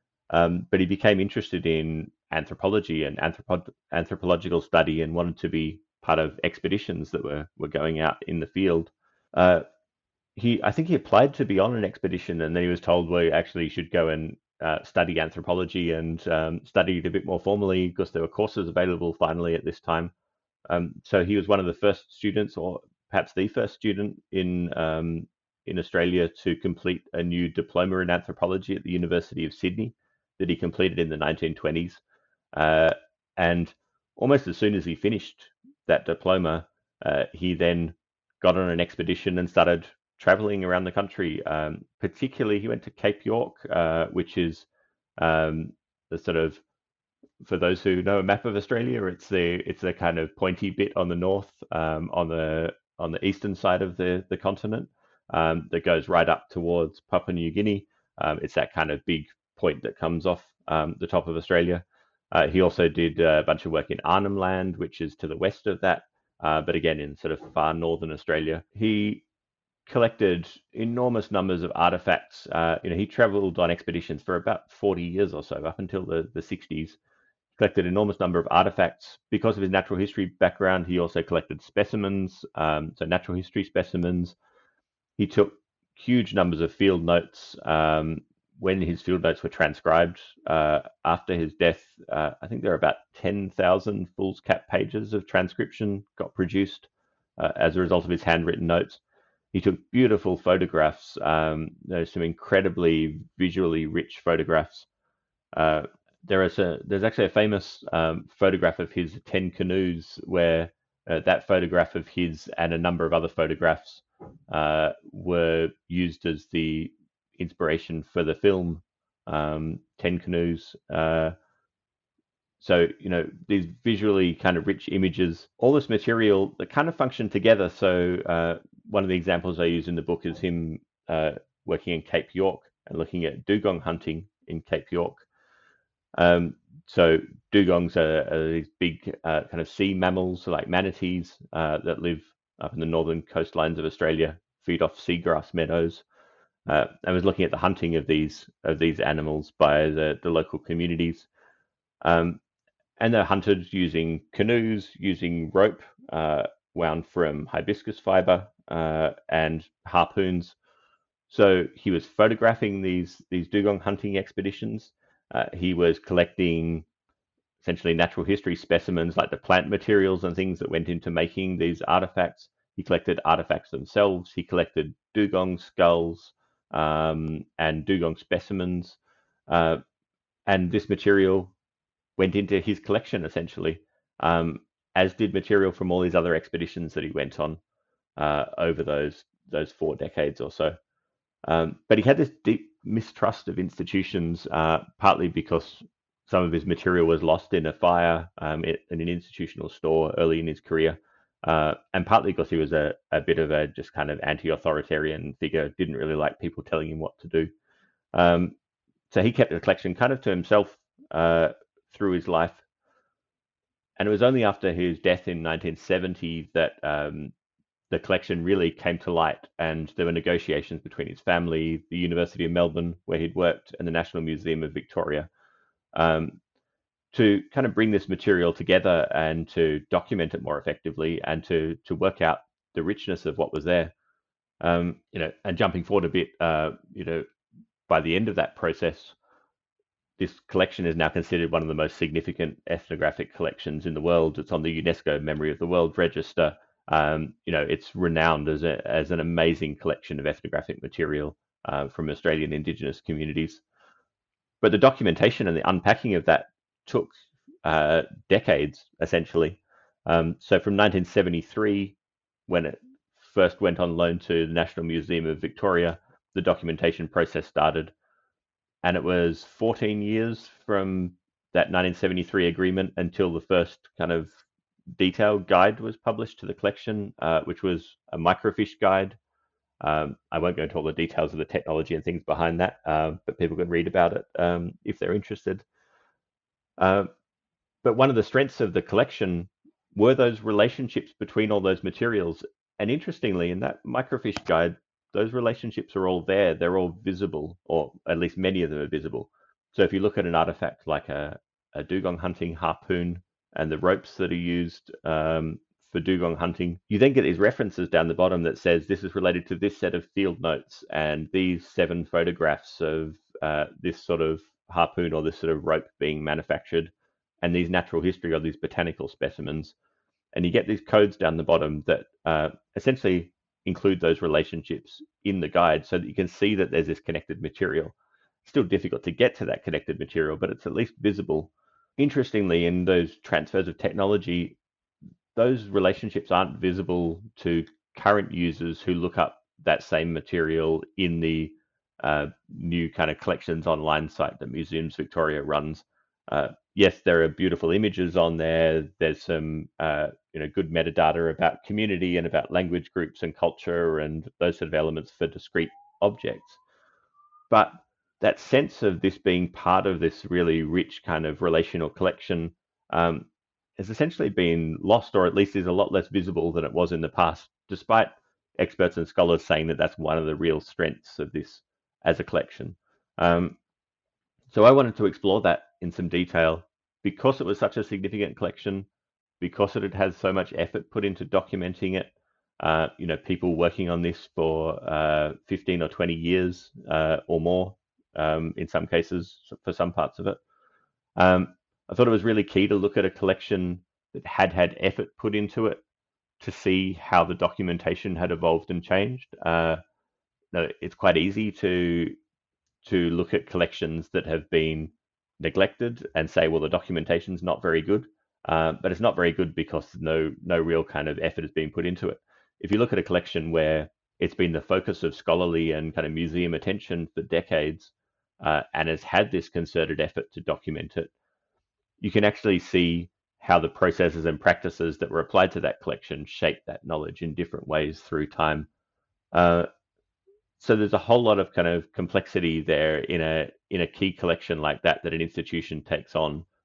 um, but he became interested in anthropology and anthropo- anthropological study, and wanted to be part of expeditions that were were going out in the field. Uh, he, I think he applied to be on an expedition, and then he was told, well, you actually should go and uh, study anthropology, and um, studied a bit more formally because there were courses available finally at this time. Um, so he was one of the first students, or perhaps the first student in um, in Australia to complete a new diploma in anthropology at the University of Sydney that he completed in the nineteen twenties. Uh, and almost as soon as he finished that diploma, uh, he then got on an expedition and started traveling around the country. Um, particularly, he went to Cape York, uh, which is um, the sort of, for those who know a map of Australia, it's the it's the kind of pointy bit on the north, um, on the on the eastern side of the the continent, um, that goes right up towards Papua New Guinea. Um, it's that kind of big point that comes off um, the top of Australia. Uh, he also did a bunch of work in Arnhem Land, which is to the west of that, uh, but again in sort of far northern Australia. He collected enormous numbers of artifacts. Uh, you know, he travelled on expeditions for about forty years or so, up until the, the sixties. Collected an enormous number of artifacts. Because of his natural history background, he also collected specimens, um, so natural history specimens. He took huge numbers of field notes. Um, when his field notes were transcribed uh, after his death, uh, I think there are about ten thousand foolscap pages of transcription got produced uh, as a result of his handwritten notes. He took beautiful photographs. Um, there's some incredibly visually rich photographs. Uh, there is a there's actually a famous um, photograph of his ten canoes, where uh, that photograph of his and a number of other photographs uh, were used as the inspiration for the film um, Ten Canoes. Uh, so, you know, these visually kind of rich images, all this material that kind of function together. So uh, one of the examples I use in the book is him uh, working in Cape York and looking at dugong hunting in Cape York. Um, so dugongs are, are these big uh, kind of sea mammals like manatees uh, that live up in the northern coastlines of Australia, feed off seagrass meadows. Uh, I was looking at the hunting of these of these animals by the, the local communities, um, and they're hunted using canoes, using rope uh, wound from hibiscus fiber uh, and harpoons. So he was photographing these these dugong hunting expeditions. Uh, he was collecting essentially natural history specimens like the plant materials and things that went into making these artifacts. He collected artifacts themselves. He collected dugong skulls um, and dugong specimens. Uh, and this material went into his collection essentially, um, as did material from all these other expeditions that he went on uh, over those those four decades or so. Um, but he had this deep mistrust of institutions, uh, partly because some of his material was lost in a fire um, in an institutional store early in his career, uh, and partly because he was a, a bit of a just kind of anti-authoritarian figure, didn't really like people telling him what to do. Um, so he kept the collection kind of to himself uh, through his life. And it was only after his death in nineteen seventy that um, the collection really came to light, and there were negotiations between his family, the University of Melbourne, where he'd worked, and the National Museum of Victoria, um, to kind of bring this material together and to document it more effectively, and to to work out the richness of what was there. Um, you know, and jumping forward a bit, uh, you know, by the end of that process, this collection is now considered one of the most significant ethnographic collections in the world. It's on the UNESCO Memory of the World Register. Um, you know, it's renowned as a, as an amazing collection of ethnographic material uh, from Australian Indigenous communities. But the documentation and the unpacking of that took uh, decades, essentially. Um, so from nineteen seventy-three, when it first went on loan to the National Museum of Victoria, the documentation process started. And it was fourteen years from that nineteen seventy-three agreement until the first kind of detailed guide was published to the collection, uh, which was a microfiche guide. Um, I won't go into all the details of the technology and things behind that, uh, but people can read about it um, if they're interested. Uh, but one of the strengths of the collection were those relationships between all those materials. And interestingly, in that microfiche guide, those relationships are all there. They're all visible, or at least many of them are visible. So if you look at an artifact like a, a dugong hunting harpoon and the ropes that are used um, for dugong hunting, you then get these references down the bottom that says this is related to this set of field notes and these seven photographs of uh, this sort of harpoon or this sort of rope being manufactured, and these natural history of these botanical specimens. And you get these codes down the bottom that uh, essentially include those relationships in the guide so that you can see that there's this connected material. It's still difficult to get to that connected material, but it's at least visible. Interestingly, in those transfers of technology, those relationships aren't visible to current users who look up that same material in the uh, new kind of collections online site that Museums Victoria runs. Uh, yes, there are beautiful images on there. There's some uh, you know, good metadata about community and about language groups and culture and those sort of elements for discrete objects. But that sense of this being part of this really rich kind of relational collection um, has essentially been lost, or at least is a lot less visible than it was in the past, despite experts and scholars saying that that's one of the real strengths of this as a collection. Um, so I wanted to explore that in some detail because it was such a significant collection, because it had had so much effort put into documenting it. Uh, you know, people working on this for uh, fifteen or twenty years uh, or more, um, in some cases, for some parts of it. Um, I thought it was really key to look at a collection that had had effort put into it to see how the documentation had evolved and changed. Uh, it's quite easy to to look at collections that have been neglected and say, well, the documentation's not very good, uh, but it's not very good because no no real kind of effort has been put into it. If you look at a collection where it's been the focus of scholarly and kind of museum attention for decades uh, and has had this concerted effort to document it, you can actually see how the processes and practices that were applied to that collection shape that knowledge in different ways through time. Uh, so there's a whole lot of kind of complexity there in a in a key collection like that that an institution takes on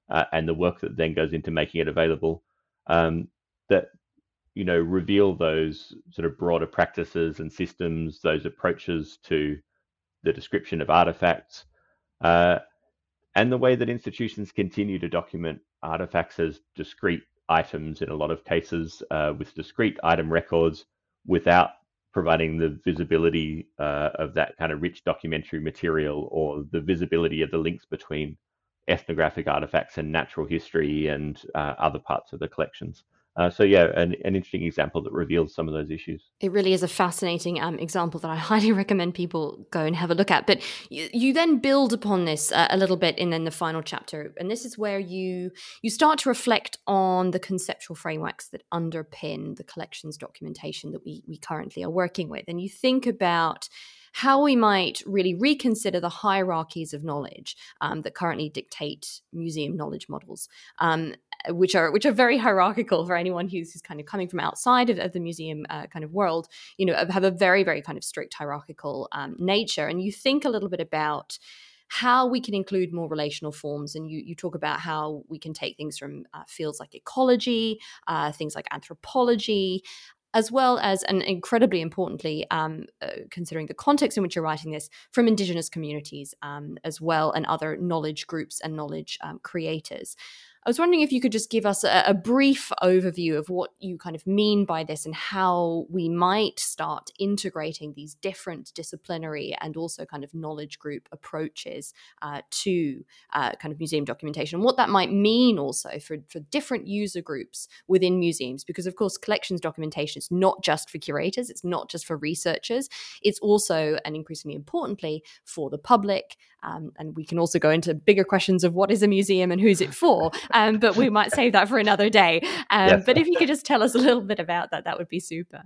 uh, and the work that then goes into making it available, um, that you know reveal those sort of broader practices and systems, those approaches to the description of artifacts, uh, and the way that institutions continue to document artifacts as discrete items in a lot of cases, uh, with discrete item records, without providing the visibility uh, of that kind of rich documentary material, or the visibility of the links between ethnographic artifacts and natural history and uh, other parts of the collections. Uh, so yeah, an, an interesting example that reveals some of those issues.
It really is a fascinating um, example that I highly recommend people go and have a look at. But you, you then build upon this uh, a little bit in then the final chapter, and this is where you you start to reflect on the conceptual frameworks that underpin the collections documentation that we we currently are working with, and you think about how we might really reconsider the hierarchies of knowledge um, that currently dictate museum knowledge models, um, which are which are very hierarchical for anyone who's, who's kind of coming from outside of, of the museum uh, kind of world. You know, have a very very kind of strict hierarchical um, nature, and you think a little bit about how we can include more relational forms. And you, you talk about how we can take things from uh, fields like ecology, uh, things like anthropology, as well as, and incredibly importantly, um, uh, considering the context in which you're writing this, from Indigenous communities um, as well, and other knowledge groups and knowledge um, creators. I was wondering if you could just give us a, a brief overview of what you kind of mean by this, and how we might start integrating these different disciplinary and also kind of knowledge group approaches uh, to uh, kind of museum documentation, and what that might mean also for, for different user groups within museums. Because of course, collections documentation is not just for curators, it's not just for researchers, it's also, and increasingly importantly, for the public. Um, and we can also go into bigger questions of what is a museum and who's it for. Um, but we might save that for another day. Um, yes. But if you could just tell us a little bit about that, that would be super.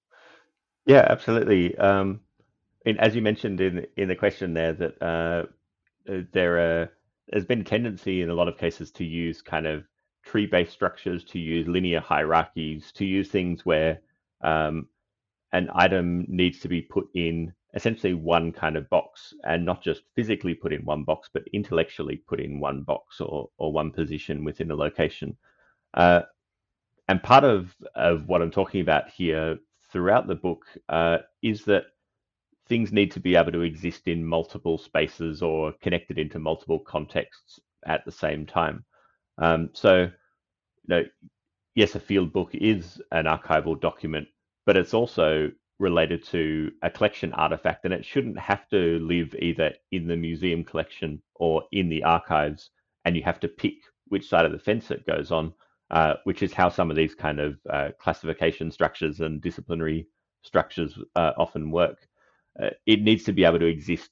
Yeah, absolutely. Um, and as you mentioned in in the question there, that uh, there are, there's been a tendency in a lot of cases to use kind of tree-based structures, to use linear hierarchies, to use things where um, an item needs to be put in essentially one kind of box, and not just physically put in one box, but intellectually put in one box, or or one position within a location. Uh, and part of, of what I'm talking about here throughout the book uh, is that things need to be able to exist in multiple spaces, or connected into multiple contexts at the same time. Um, so, you know, yes, a field book is an archival document, but it's also related to a collection artifact, and it shouldn't have to live either in the museum collection or in the archives, and you have to pick which side of the fence it goes on, uh, which is how some of these kind of uh, classification structures and disciplinary structures uh, often work. Uh, it needs to be able to exist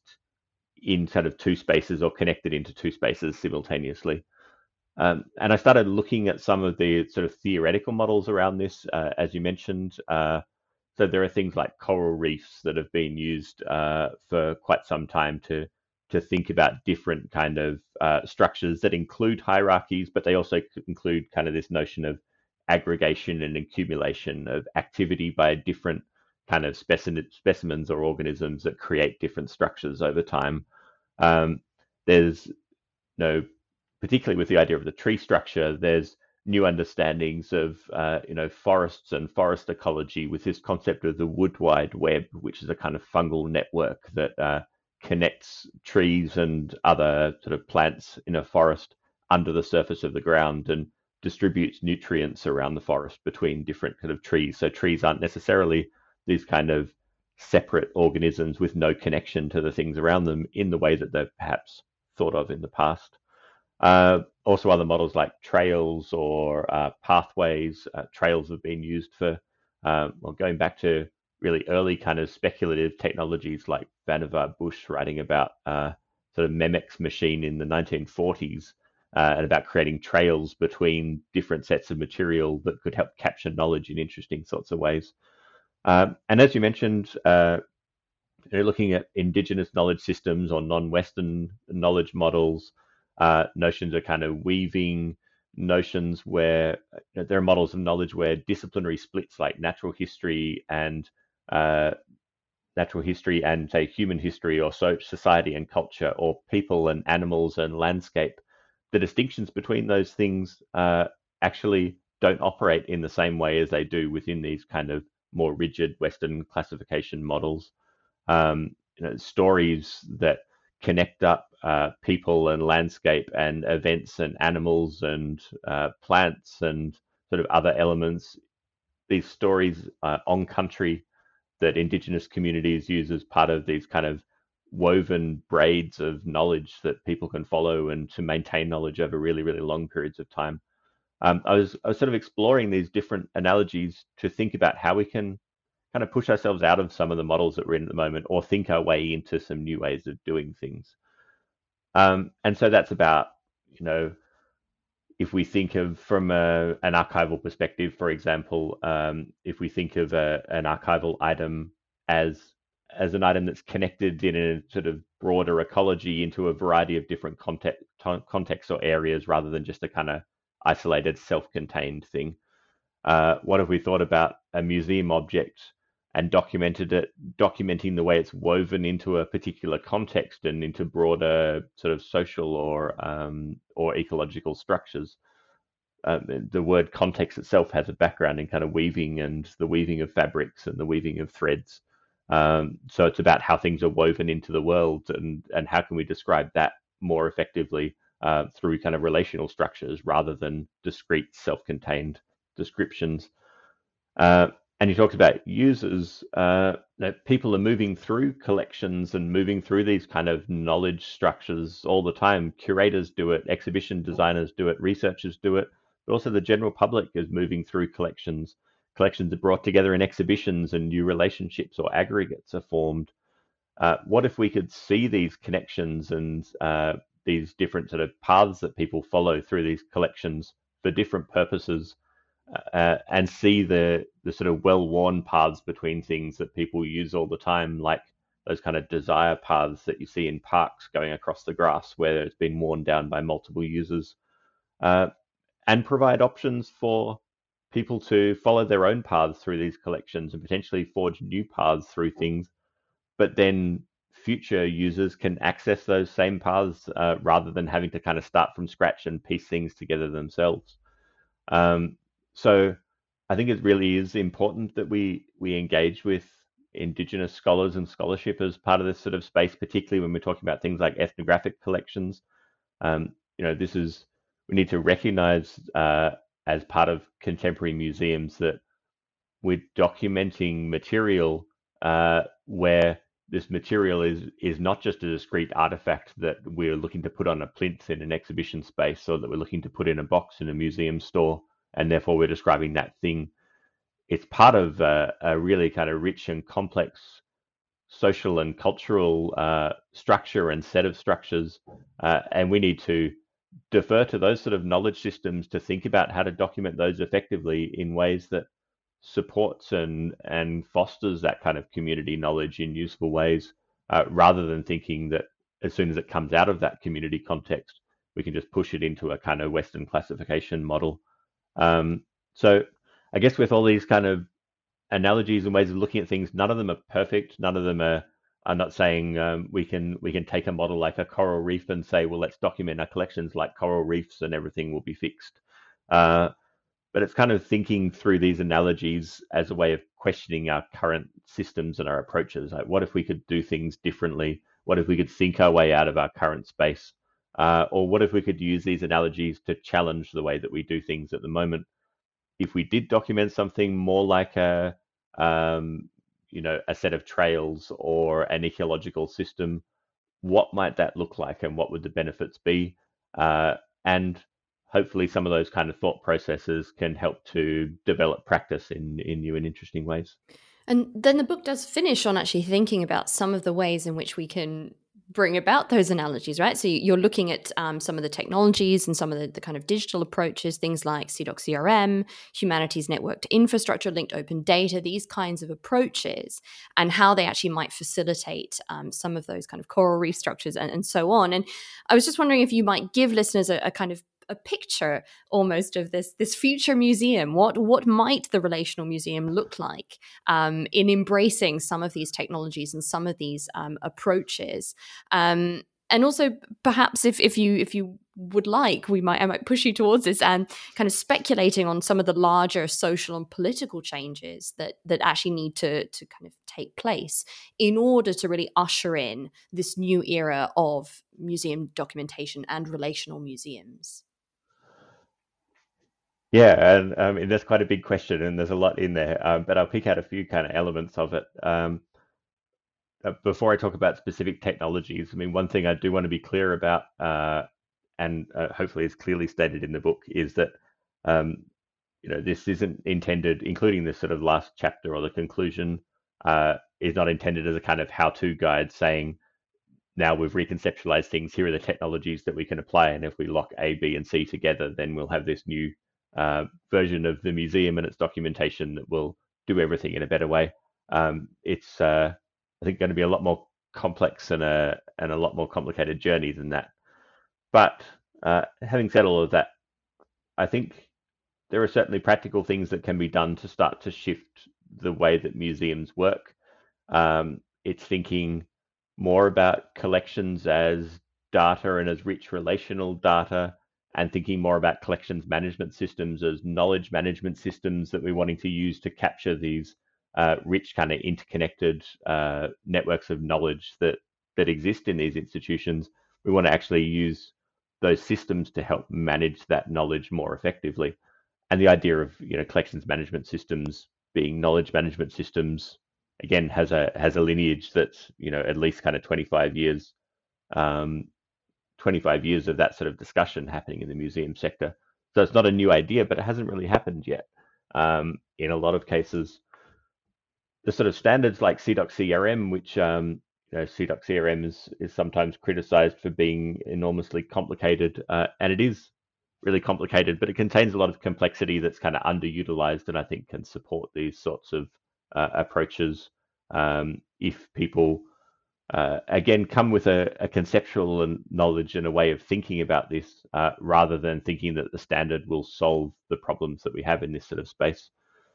in sort of two spaces, or connected into two spaces simultaneously. Um, and I started looking at some of the sort of theoretical models around this, uh, as you mentioned. Uh, so there are things like coral reefs that have been used uh, for quite some time to to think about different kind of uh, structures that include hierarchies, but they also include kind of this notion of aggregation and accumulation of activity by different kind of specimen, specimens or organisms that create different structures over time. Um, there's, you know, particularly with the idea of the tree structure, there's new understandings of, uh, you know, forests and forest ecology, with this concept of the wood wide web, which is a kind of fungal network that uh, connects trees and other sort of plants in a forest under the surface of the ground, and distributes nutrients around the forest between different kind of trees. So trees aren't necessarily these kind of separate organisms with no connection to the things around them in the way that they're perhaps thought of in the past. Uh, also, other models like trails or uh, pathways. Uh, trails have been used for, uh, well, going back to really early kind of speculative technologies like Vannevar Bush writing about uh, sort of Memex machine in the nineteen forties, uh, and about creating trails between different sets of material that could help capture knowledge in interesting sorts of ways. Um, and as you mentioned, uh, you're looking at indigenous knowledge systems or non-Western knowledge models. Uh, notions of kind of weaving, notions where you know, there are models of knowledge where disciplinary splits like natural history and uh, natural history and say human history, or so society and culture, or people and animals and landscape, the distinctions between those things uh, actually don't operate in the same way as they do within these kind of more rigid Western classification models. Um, you know, stories that connect up uh, people and landscape and events and animals and uh, plants and sort of other elements. These stories uh, on country that Indigenous communities use as part of these kind of woven braids of knowledge that people can follow and to maintain knowledge over really, really long periods of time. Um, I was I was sort of exploring these different analogies to think about how we can kind of push ourselves out of some of the models that we're in at the moment, or think our way into some new ways of doing things. Um, and so that's about, you know, if we think of from a, an archival perspective, for example, um, if we think of a, an archival item as as an item that's connected in a sort of broader ecology into a variety of different context, contexts or areas, rather than just a kind of isolated, self-contained thing. Uh, what if we thought about a museum object and documented it, documenting the way it's woven into a particular context and into broader sort of social or um, or ecological structures? Uh, the word context itself has a background in kind of weaving and the weaving of fabrics and the weaving of threads. Um, so it's about how things are woven into the world, and and how can we describe that more effectively uh, through kind of relational structures rather than discrete, self-contained descriptions. Uh, and you talked about users. Uh, that people are moving through collections and moving through these kind of knowledge structures all the time. Curators do it, exhibition designers do it, researchers do it, but also the general public is moving through collections. Collections are brought together in exhibitions and new relationships or aggregates are formed. Uh, what if we could see these connections and uh, these different sort of paths that people follow through these collections for different purposes, uh, and see the the sort of well-worn paths between things that people use all the time, like those kind of desire paths that you see in parks going across the grass where it's been worn down by multiple users, uh, and provide options for people to follow their own paths through these collections and potentially forge new paths through things, but then future users can access those same paths uh, rather than having to kind of start from scratch and piece things together themselves. Um, so I think it really is important that we we engage with Indigenous scholars and scholarship as part of this sort of space, particularly when we're talking about things like ethnographic collections. Um, you know, this is, we need to recognize uh, as part of contemporary museums that we're documenting material uh, where this material is is not just a discrete artifact that we're looking to put on a plinth in an exhibition space, or that we're looking to put in a box in a museum store, and therefore we're describing that thing. It's part of a, a really kind of rich and complex social and cultural uh, structure and set of structures, uh, and we need to defer to those sort of knowledge systems to think about how to document those effectively in ways that supports and and fosters that kind of community knowledge in useful ways, uh, rather than thinking that as soon as it comes out of that community context, we can just push it into a kind of Western classification model. Um, so I guess with all these kind of analogies and ways of looking at things, none of them are perfect. None of them are. I'm not saying um, we can we can take a model like a coral reef and say, well, let's document our collections like coral reefs and everything will be fixed. Uh, but it's kind of thinking through these analogies as a way of questioning our current systems and our approaches. Like, what if we could do things differently? What if we could think our way out of our current space? Uh, or what if we could use these analogies to challenge the way that we do things at the moment? If we did document something more like a, um, you know, a set of trails or an ecological system, what might that look like, and what would the benefits be? Uh, and hopefully some of those kind of thought processes can help to develop practice in, in new and interesting ways.
And then the book does finish on actually thinking about some of the ways in which we can bring about those analogies, right? So you're looking at um, some of the technologies and some of the, the kind of digital approaches, things like C DOC C R M, humanities networked infrastructure, linked open data, these kinds of approaches, and how they actually might facilitate um, some of those kind of coral reef structures and, and so on. And I was just wondering if you might give listeners a, a kind of a picture almost of this this future museum. What what might the relational museum look like um, in embracing some of these technologies and some of these um, approaches? Um, and also perhaps if, if you if you would like, we might I might push you towards this and kind of speculating on some of the larger social and political changes that that actually need to to kind of take place in order to really usher in this new era of museum documentation and relational museums.
Yeah, and um, and that's quite a big question, and there's a lot in there. Um, but I'll pick out a few kind of elements of it. Um, uh, before I talk about specific technologies, I mean, one thing I do want to be clear about, uh, and uh, hopefully is clearly stated in the book, is that um, you know this isn't intended, including this sort of last chapter or the conclusion, uh, is not intended as a kind of how-to guide saying, now we've reconceptualized things, here are the technologies that we can apply, and if we lock A, B, and C together, then we'll have this new uh, version of the museum and its documentation that will do everything in a better way. Um, it's, uh, I think, going to be a lot more complex and a and a lot more complicated journey than that. But uh, having said all of that, I think there are certainly practical things that can be done to start to shift the way that museums work. Um, it's thinking more about collections as data and as rich relational data, and thinking more about collections management systems as knowledge management systems that we're wanting to use to capture these uh, rich kind of interconnected uh, networks of knowledge that that exist in these institutions. We want to actually use those systems to help manage that knowledge more effectively. And the idea of you know collections management systems being knowledge management systems, again, has a has a lineage that's you know at least kind of twenty-five years, um, twenty-five years of that sort of discussion happening in the museum sector. So it's not a new idea, but it hasn't really happened yet. Um, in a lot of cases, the sort of standards like C doc C R M, which um, you know C doc C R M is is sometimes criticized for being enormously complicated, uh, and it is really complicated, but it contains a lot of complexity that's kind of underutilized, and I think can support these sorts of uh, approaches um, if people, uh, again, come with a, a conceptual and knowledge and a way of thinking about this, uh, rather than thinking that the standard will solve the problems that we have in this sort of space.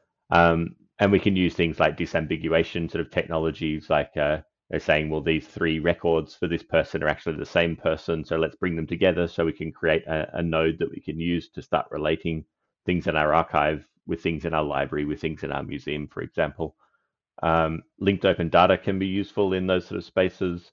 Um, and we can use things like disambiguation sort of technologies, like uh, they're saying, well, these three records for this person are actually the same person, so let's bring them together so we can create a, a node that we can use to start relating things in our archive with things in our library, with things in our museum, for example. Um, linked open data can be useful in those sort of spaces,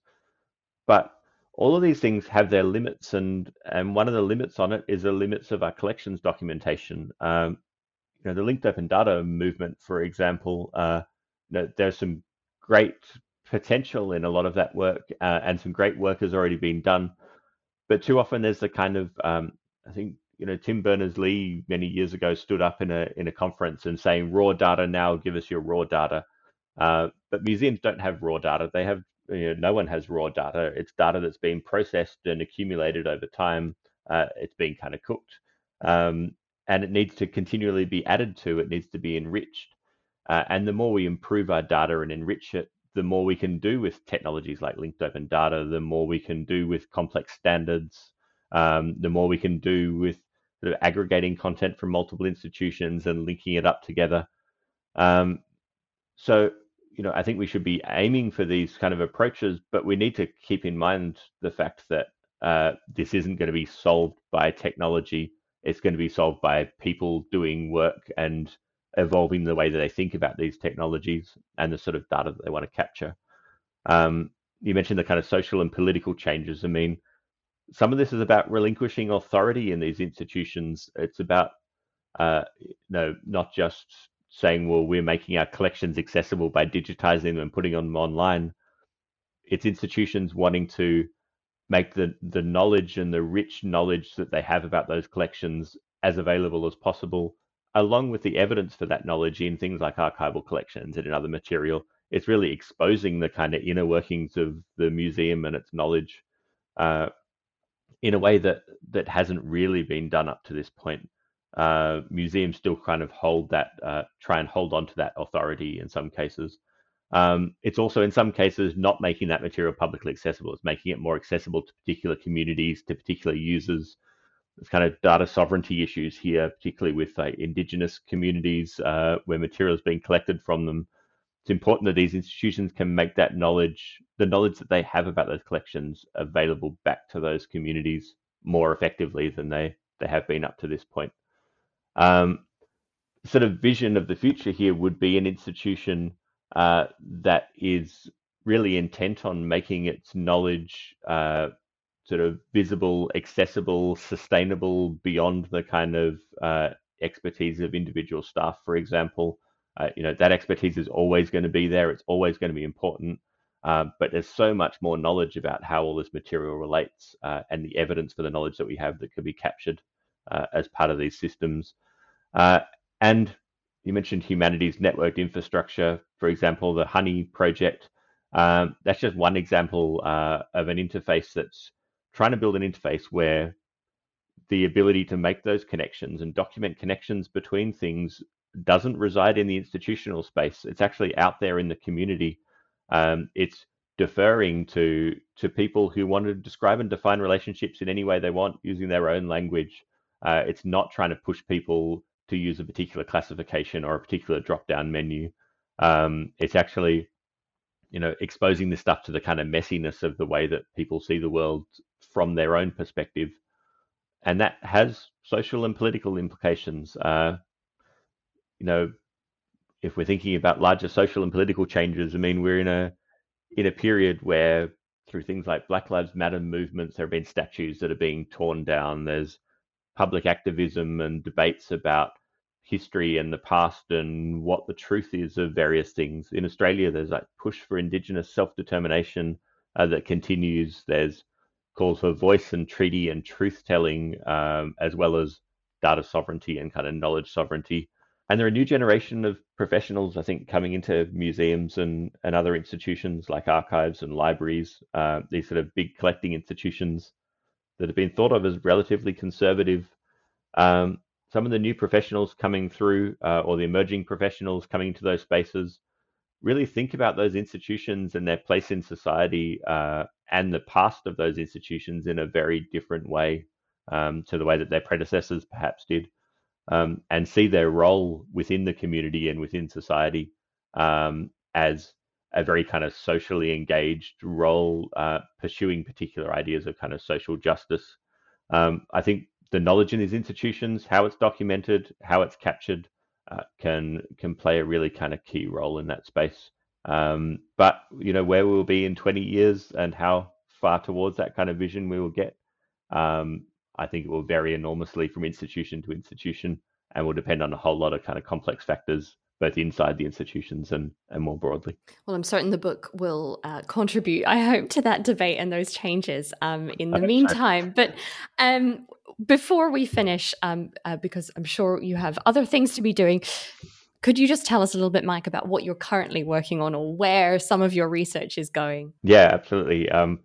but all of these things have their limits, and and one of the limits on it is the limits of our collections documentation. Um, you know, the linked open data movement, for example, uh, you know, there's some great potential in a lot of that work, uh, and some great work has already been done. But too often there's the kind of, um, I think, you know, Tim Berners-Lee many years ago stood up in a in a conference and saying, raw data now, give us your raw data. Uh, but museums don't have raw data. They have, you know, no one has raw data. It's data that's been processed and accumulated over time. Uh, it's been kind of cooked. Um, and it needs to continually be added to, it needs to be enriched. Uh, and the more we improve our data and enrich it, the more we can do with technologies like linked open data, the more we can do with complex standards, um, the more we can do with sort of aggregating content from multiple institutions and linking it up together. Um, so, you know, I think we should be aiming for these kind of approaches, but we need to keep in mind the fact that uh, this isn't going to be solved by technology. It's going to be solved by people doing work and evolving the way that they think about these technologies and the sort of data that they want to capture. Um, you mentioned the kind of social and political changes. I mean, some of this is about relinquishing authority in these institutions. It's about, uh, you know, not just saying, well, we're making our collections accessible by digitizing them and putting them online. It's institutions wanting to make the, the knowledge and the rich knowledge that they have about those collections as available as possible, along with the evidence for that knowledge in things like archival collections and in other material. It's really exposing the kind of inner workings of the museum and its knowledge uh, in a way that that hasn't really been done up to this point. Uh, museums still kind of hold that, uh, try and hold on to that authority in some cases. Um, it's also in some cases not making that material publicly accessible. It's making it more accessible to particular communities, to particular users. There's kind of data sovereignty issues here, particularly with uh, indigenous communities uh, where material is being collected from them. it's important that these institutions can make that knowledge, the knowledge that they have about those collections, available back to those communities more effectively than they, they have been up to this point. Um, sort of vision of the future here would be an institution uh, that is really intent on making its knowledge uh, sort of visible, accessible, sustainable beyond the kind of uh, expertise of individual staff, for example. Uh, you know, that expertise is always going to be there. It's always going to be important. Uh, but there's so much more knowledge about how all this material relates uh, and the evidence for the knowledge that we have that could be captured uh, as part of these systems. Uh, and you mentioned humanities networked infrastructure, for example, the Honey project. Um, that's just one example uh, of an interface that's trying to build an interface where the ability to make those connections and document connections between things doesn't reside in the institutional space. It's actually out there in the community. Um, it's deferring to to people who want to describe and define relationships in any way they want using their own language. Uh, it's not trying to push people to use a particular classification or a particular drop-down menu. Um, it's actually, you know, exposing this stuff to the kind of messiness of the way that people see the world from their own perspective. And that has social and political implications. Uh, you know, if we're thinking about larger social and political changes, I mean, we're in a in a period where through things like Black Lives Matter movements, there have been statues that are being torn down. There's public activism and debates about history and the past and what the truth is of various things. In Australia, there's like push for Indigenous self-determination uh, that continues. There's calls for voice and treaty and truth-telling, um, as well as data sovereignty and kind of knowledge sovereignty. And there are a new generation of professionals, I think, coming into museums and, and other institutions like archives and libraries, uh, these sort of big collecting institutions that have been thought of as relatively conservative. Um, some of the new professionals coming through, uh, or the emerging professionals coming into those spaces, really think about those institutions and their place in society uh, and the past of those institutions in a very different way um, to the way that their predecessors perhaps did, um, and see their role within the community and within society um, as a very kind of socially engaged role, uh, pursuing particular ideas of kind of social justice. Um, I think the knowledge in these institutions, how it's documented, how it's captured, uh, can can play a really kind of key role in that space. Um, but you know, where we'll be in twenty years and how far towards that kind of vision we will get, um, I think it will vary enormously from institution to institution, and will depend on a whole lot of kind of complex factors, both inside the institutions and, and more broadly.
Well, I'm certain the book will uh, contribute, I hope, to that debate and those changes um, in the meantime. So. But um, before we finish, um, uh, because I'm sure you have other things to be doing, could you just tell us a little bit, Mike, about what you're currently working on or where some of your research is going?
Yeah, absolutely. Um,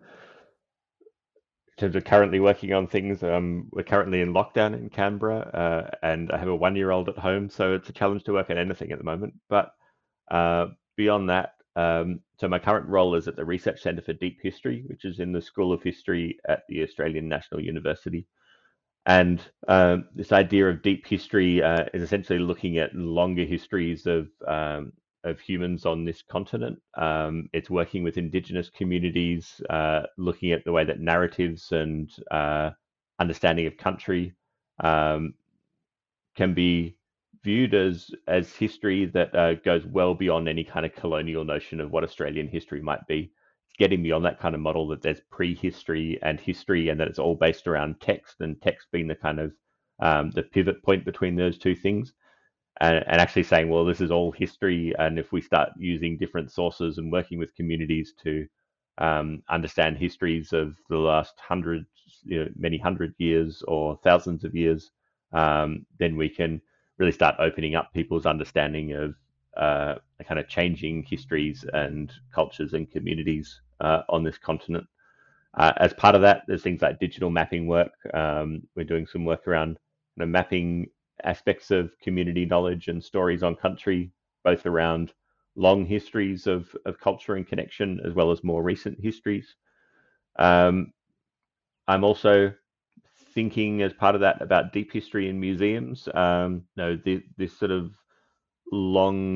in terms of currently working on things, um, we're currently in lockdown in Canberra, uh, and I have a one-year-old at home, so it's a challenge to work on anything at the moment. But uh, beyond that, um, so my current role is at the Research Centre for Deep History, which is in the School of History at the Australian National University. And um, this idea of deep history uh, is essentially looking at longer histories of um, of humans on this continent. Um, it's working with Indigenous communities, uh, looking at the way that narratives and uh, understanding of country um, can be viewed as as history that uh, goes well beyond any kind of colonial notion of what Australian history might be. It's getting beyond that kind of model that there's prehistory and history, and that it's all based around text, and text being the kind of um, the pivot point between those two things. And, and actually saying, well, this is all history, and if we start using different sources and working with communities to um, understand histories of the last hundred, you know, many hundred years or thousands of years, um, then we can really start opening up people's understanding of uh, kind of changing histories and cultures and communities uh, on this continent. Uh, as part of that, there's things like digital mapping work. Um, we're doing some work around you know, mapping aspects of community knowledge and stories on country, both around long histories of, of culture and connection, as well as more recent histories. Um, I'm also thinking as part of that about deep history in museums. Um, you know, the, this sort of long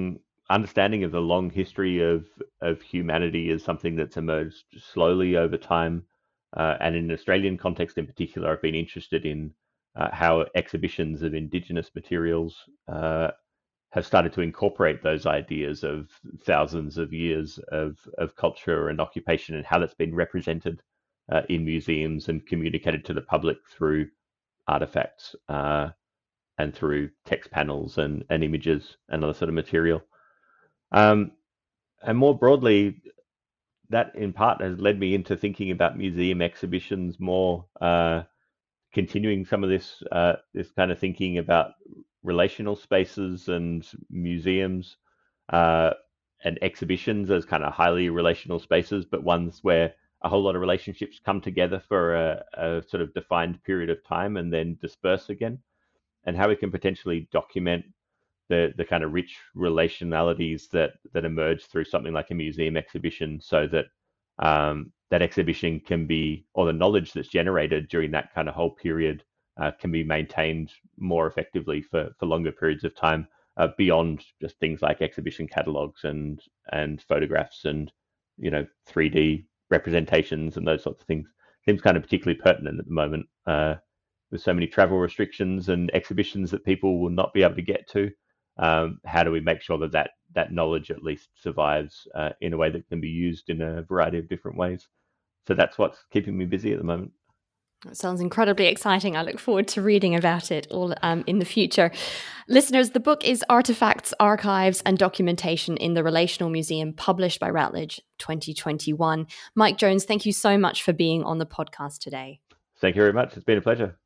understanding of the long history of, of humanity is something that's emerged slowly over time. Uh, and in an Australian context in particular, I've been interested in uh, how exhibitions of Indigenous materials uh, have started to incorporate those ideas of thousands of years of, of culture and occupation, and how that's been represented uh, in museums and communicated to the public through artifacts uh, and through text panels and, and images and other sort of material. Um, and more broadly, that in part has led me into thinking about museum exhibitions more, uh, continuing some of this uh, this kind of thinking about relational spaces and museums uh, and exhibitions as kind of highly relational spaces, but ones where a whole lot of relationships come together for a, a sort of defined period of time and then disperse again, and how we can potentially document the the kind of rich relationalities that that emerge through something like a museum exhibition, so that um, that exhibition can be, or the knowledge that's generated during that kind of whole period uh, can be maintained more effectively for for longer periods of time, uh, beyond just things like exhibition catalogs and and photographs and you know three D representations and those sorts of things. Seems kind of particularly pertinent at the moment, uh, with so many travel restrictions and exhibitions that people will not be able to get to. Um, how do we make sure that that, that knowledge at least survives uh, in a way that can be used in a variety of different ways? So that's what's keeping me busy at the moment.
It sounds incredibly exciting. I look forward to reading about it all um, in the future. Listeners, the book is Artifacts, Archives and Documentation in the Relational Museum, published by Routledge twenty twenty-one. Mike Jones, thank you so much for being on the podcast today.
Thank you very much. It's been a pleasure.